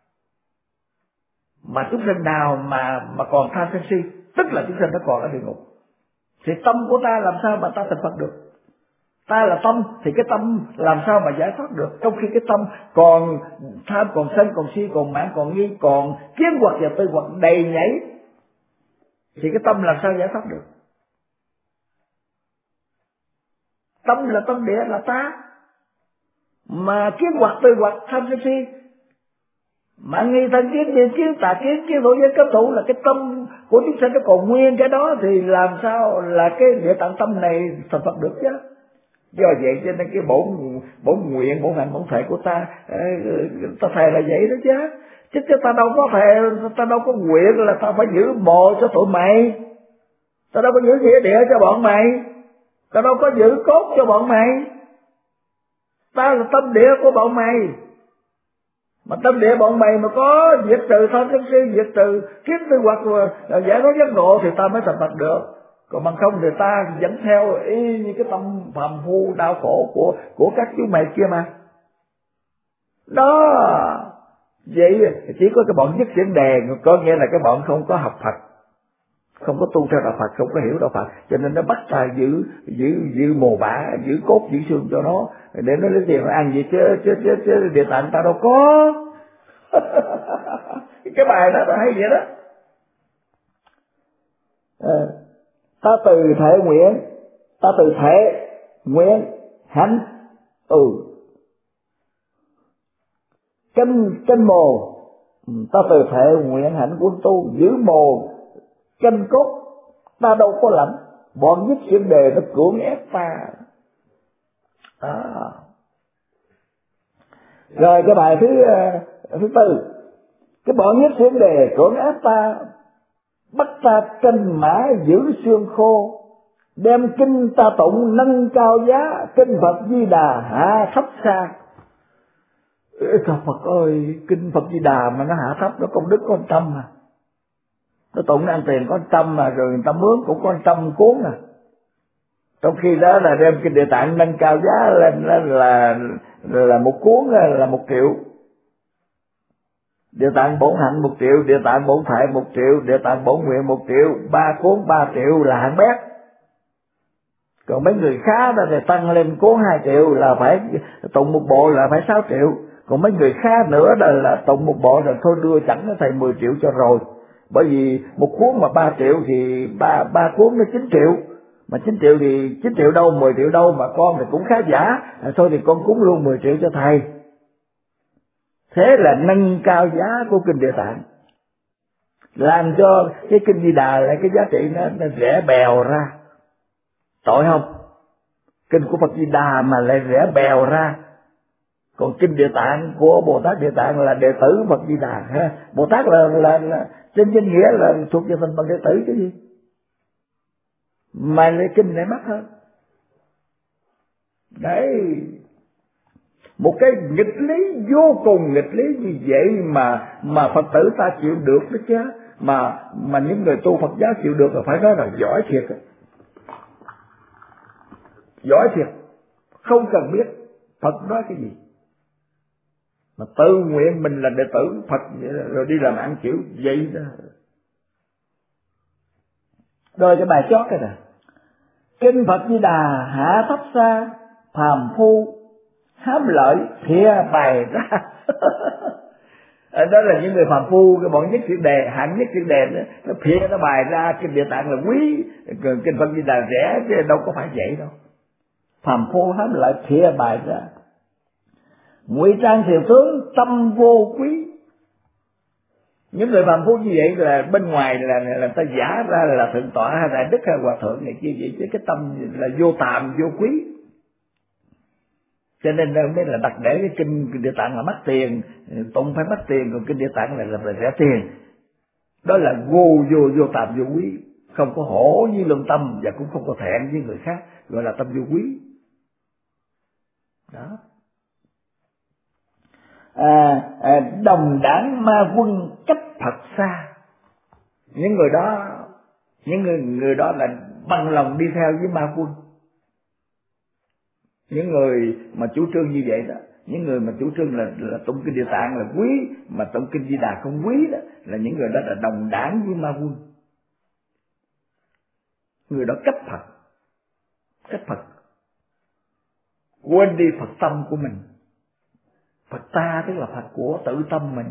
Mà chúng sinh nào mà mà còn tham sân si, tức là chúng sinh nó còn ở địa ngục. Thì tâm của ta làm sao mà ta thành Phật được? Ta là tâm thì cái tâm làm sao mà giải thoát được? Trong khi cái tâm còn tham, còn sân, còn si, còn mãn, còn nghi, còn kiến hoặc và tư hoặc đầy nhảy, thì cái tâm làm sao giải thoát được? Tâm là tâm địa là ta, mà kiến hoặc tư hoặc tham sân si, mãn nghi, thân kiến, niệm kiến, tà kiến, kiến thủ với cấp thủ là cái tâm của chúng sinh nó còn nguyên cái đó thì làm sao là cái địa tạng tâm này thành Phật được chứ? Do vậy cho nên cái bổn bổn nguyện, bổn hạnh, bổn thể của ta ta thề là vậy đó chứ. Chứ, chứ ta đâu có thề, ta đâu có nguyện là ta phải giữ mồ cho tụi mày, ta đâu có giữ nghĩa địa cho bọn mày, ta đâu có giữ cốt cho bọn mày. Ta là tâm địa của bọn mày. Mà tâm địa bọn mày mà có diệt trừ tham sân si, diệt trừ kiến tư hoặc là giải thoát giác ngộ thì ta mới thành Phật được. Còn bằng không thì ta dẫn theo y như cái tâm phàm phu đau khổ của của các chú mày kia mà. Đó. Vậy chỉ có cái bọn nhất chuyển đề, có nghĩa là cái bọn không có học Phật, không có tu theo đạo Phật, không có hiểu đạo Phật, cho nên nó bắt ta giữ giữ giữ mồ bả, giữ cốt, giữ xương cho nó để nó lấy tiền nó ăn gì chứ chứ chứ, chứ địa tạng ta đâu có. Cái bài đó là hay vậy đó. À, ta từ thể nguyện, ta từ thể nguyện hạnh, ừ canh canh mồ, ta từ thể nguyện hạnh quân tu, giữ mồ canh cốt, ta đâu có lãnh, bọn giết xuyên đề nó cưỡng ép ta. À. Rồi cái bài thứ thứ tư, cái bọn nhất xuyên đề cưỡng ép ta, bắt ta canh mã giữ xương khô, đem kinh ta tụng nâng cao giá, kinh Phật Di Đà hạ thấp xa. Trời Phật ơi, kinh Phật Di Đà mà nó hạ thấp, nó công đức có một trăm mà, nó tụng nó ăn tiền có một trăm mà, rồi người ta mướn cũng có một trăm cuốn à. Trong khi đó là đem kinh Địa Tạng nâng cao giá lên là là, là một cuốn là một triệu. Địa Tạng Bổn Hạnh một triệu, Địa Tạng Bổn Thệ một triệu, Địa Tạng Bổn Nguyện một triệu, ba cuốn ba triệu là hạng bét. Còn mấy người khá đó thì tăng lên cuốn hai triệu là phải tụng một bộ là phải sáu triệu. Còn mấy người khá nữa đó là tụng một bộ rồi thôi đưa chẳng thầy mười triệu cho rồi. Bởi vì một cuốn mà ba triệu thì ba ba cuốn nó chín triệu. Mà chín triệu thì chín triệu đâu, mười triệu đâu, mà con thì cũng khá giả. À, thôi thì con cúng luôn mười triệu cho thầy. Thế là nâng cao giá của kinh Địa Tạng, làm cho cái kinh Di Đà lại cái giá trị nó, nó rẻ bèo ra. Tội không? Kinh của Phật Di Đà mà lại rẻ bèo ra. Còn kinh Địa Tạng của Bồ Tát Địa Tạng là đệ tử Phật Di Đà ha. Bồ Tát là, là, là trên danh nghĩa là thuộc về thành phần đệ tử chứ gì, mà lại kinh này mắc hơn. Đấy, một cái nghịch lý vô cùng nghịch lý như vậy mà mà Phật tử ta chịu được đó chứ. Mà mà những người tu Phật giáo chịu được là phải nói là giỏi thiệt. Giỏi thiệt, không cần biết Phật nói cái gì, mà tự nguyện mình là đệ tử Phật rồi đi làm ăn kiểu vậy đó. Rồi cái bài chót cái nè, kinh Phật Di Đà hạ thấp xa, phàm phu hám lợi thìa bày ra. Đó là những người phàm phu, cái bọn nhất thiện đề, hạng nhất thiện đề đó, nó phìa nó bài ra kinh Địa Tạng là quý, kinh Phật Di Đà rẻ chứ đâu có phải vậy đâu. Phàm phu hám lợi thìa bài ra, ngụy trang thiều tướng tâm vô quý. Những người phàm phu như vậy là bên ngoài là là ta giả ra là thượng tọa hay đại đức hay hòa thượng này kia vậy, chứ cái tâm là vô tàm vô quý. Cho nên mới là đặt để cái kinh Địa Tạng là mắc tiền, tụng phải mất tiền, còn kinh Địa Tạng là là rẻ tiền. Đó là vô vô vô tàm vô quý, không có hổ với lương tâm và cũng không có thẹn với người khác, gọi là tâm vô quý. Đó. À, à, đồng đảng ma quân cách Phật xa. Những người đó, những người người đó là bằng lòng đi theo với ma quân. Những người mà chủ trương như vậy đó, những người mà chủ trương là, là tụng kinh Địa Tạng là quý, mà tụng kinh Di Đà không quý đó, là những người đó là đồng đảng với ma quân. Người đó cách Phật, cách Phật, quên đi Phật tâm của mình. Phật ta tức là Phật của tự tâm mình.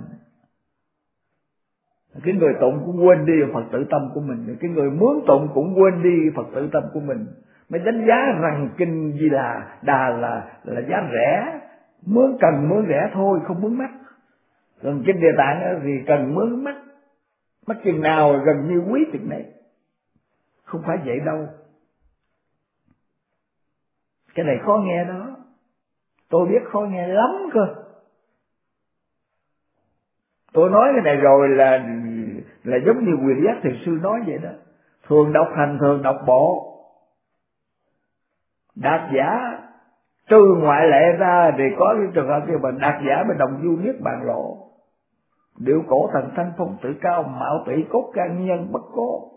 Cái người tụng cũng quên đi Phật tự tâm của mình, cái người mướn tụng cũng quên đi Phật tự tâm của mình. Mới đánh giá rằng kinh Di Đà Đà là là giá rẻ, mướn cần mướn rẻ thôi, không mướn mắc. Còn kinh Địa Tạng thì cần mướn mắc, mắc chừng nào gần như quý chừng này. Không phải vậy đâu. Cái này khó nghe đó, tôi biết khó nghe lắm cơ. Tôi nói cái này rồi là là giống như Quyền Giác Thiền Sư nói vậy đó. Thường đọc hành, thường đọc bộ. Đạt giả trừ ngoại lệ ra thì có cái trường hợp kia, mà đạt giả bên đồng du niết bàn lộ. Điệu cổ thần thanh phong tự cao, mạo tụy cốt can nhân bất cố.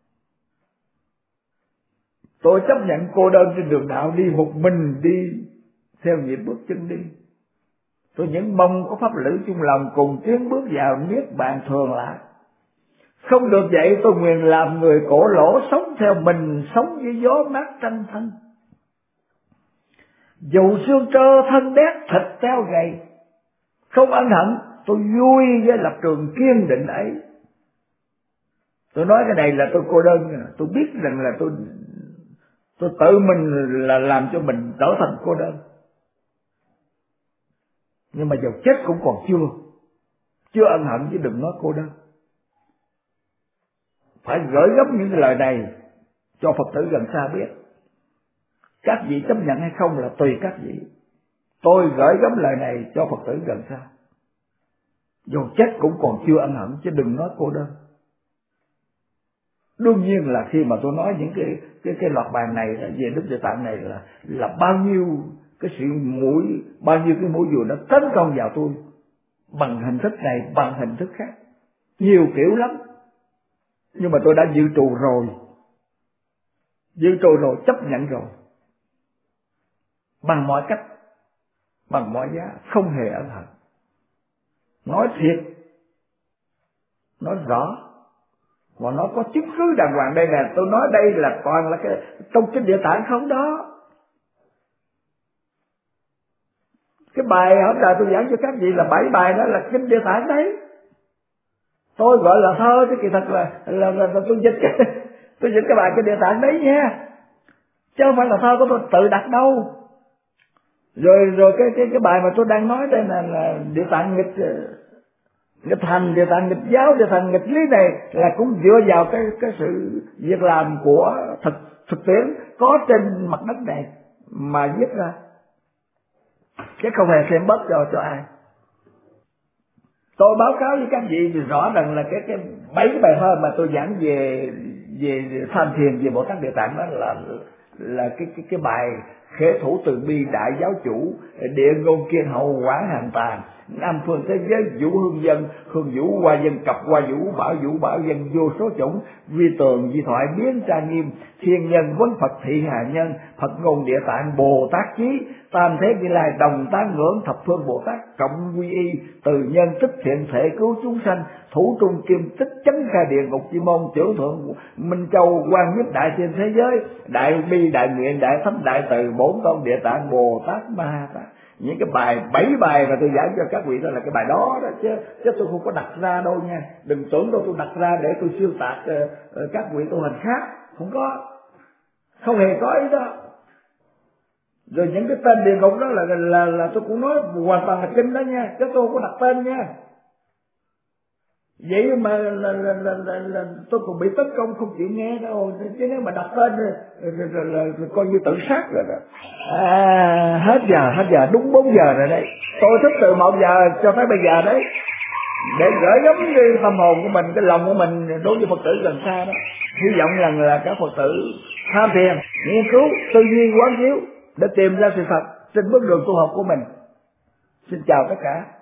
Tôi chấp nhận cô đơn trên đường đạo, đi một mình đi theo nhịp bước chân đi. Tôi những mong có pháp lữ chung lòng, cùng tiến bước vào niết bàn thường lạc. Không được vậy tôi nguyện làm người cổ lỗ, sống theo mình, sống với gió mát tranh thân. Dù xương trơ thân đét thịt teo gầy, không ân hận tôi vui với lập trường kiên định ấy. Tôi nói cái này là tôi cô đơn, tôi biết rằng là tôi tôi tự mình là làm cho mình trở thành cô đơn. Nhưng mà dầu chết cũng còn chưa chưa ân hận, chứ đừng nói cô đơn. Phải gửi gắm những cái lời này cho Phật tử gần xa biết. Các vị chấp nhận hay không là tùy các vị. Tôi gửi gắm lời này cho Phật tử gần xa. Dù chết cũng còn chưa ân hận, chứ đừng nói cô đơn. Đương nhiên là khi mà tôi nói những cái cái cái loạt bàn này về Đức Địa Tạng này là là bao nhiêu cái sự mũi, bao nhiêu cái mũi dùi nó tấn công vào tôi bằng hình thức này, bằng hình thức khác, nhiều kiểu lắm. Nhưng mà tôi đã dự trù rồi, dự trù rồi, chấp nhận rồi, bằng mọi cách, bằng mọi giá, không hề ân hận. Nói thiệt, nói rõ, mà nó có chứng cứ đàng hoàng. Đây nè, tôi nói đây là toàn là cái trong kinh Địa Tạng không đó. Cái bài hôm nay tôi giảng cho các vị là bảy bài đó là kinh Địa Tạng đấy. Tôi gọi là thơ, chứ kỳ thật là là, là, là tôi dịch cái tôi dịch cái bài kinh Địa Tạng đấy nha, chứ không phải là thơ của tôi tự đặt đâu. Rồi rồi cái cái cái bài mà tôi đang nói đây là, là Địa Tạng nghịch nghịch hành, Địa Tạng nghịch giáo, Địa Tạng nghịch lý này là cũng dựa vào cái cái sự việc làm của thực thực tiễn có trên mặt đất này mà viết ra, chứ không hề xem bớt cho cho ai. Tôi báo cáo với các vị thì rõ rằng là cái cái bảy cái bài thơ mà tôi giảng về về tham thiền, về Bồ Tát Địa Tạng đó là là cái cái cái bài khế thủ từ bi đại giáo chủ, địa ngôn kiên hậu quảng hàng tàn, nam phương thế giới vũ hương dân, hương vũ hoa dân, cập hoa vũ, bảo vũ bảo dân, vô số chủng, vi tường vi thoại biến trang nghiêm, thiên nhân vấn Phật thị hà nhân, Phật ngôn Địa Tạng Bồ Tát chí, tam thế Như Lai đồng tán ngưỡng, thập phương Bồ Tát cộng quy y, từ nhân tích thiện thể cứu chúng sanh, thủ trung kim tích chấn khai địa ngục chi môn, trưởng thượng Minh Châu quan nhiếp đại thiên thế giới, đại bi đại nguyện đại thánh đại từ bốn tôn Địa Tạng Bồ Tát Ma Tát. Những cái bài bảy bài mà tôi giảng cho các vị đó là cái bài đó đó, chứ chứ tôi không có đặt ra đâu nha. Đừng tưởng đâu tôi đặt ra để tôi siêu tạc uh, uh, các vị tu hành khác, không có, không hề có ý đó. Rồi những cái tên địa ngục đó là là là, là tôi cũng nói hoàn toàn là kinh đó nha, chứ tôi không có đặt tên nha. Vậy mà là, là, là, là, là, là tôi còn bị tấn công không chịu nghe đâu, chứ nếu mà đặt tên rồi, rồi, rồi, rồi, rồi, rồi coi như tự sát rồi đó. À, hết giờ, hết giờ, đúng bốn giờ rồi đấy. Tôi thức từ một giờ cho tới bây giờ đấy, để gửi gắm cái tâm hồn của mình, cái lòng của mình đối với Phật tử gần xa đó. Hy vọng rằng là các Phật tử tham thiền, nghiên cứu, tư duy quán chiếu để tìm ra sự thật trên bước đường tu học của mình. Xin chào tất cả.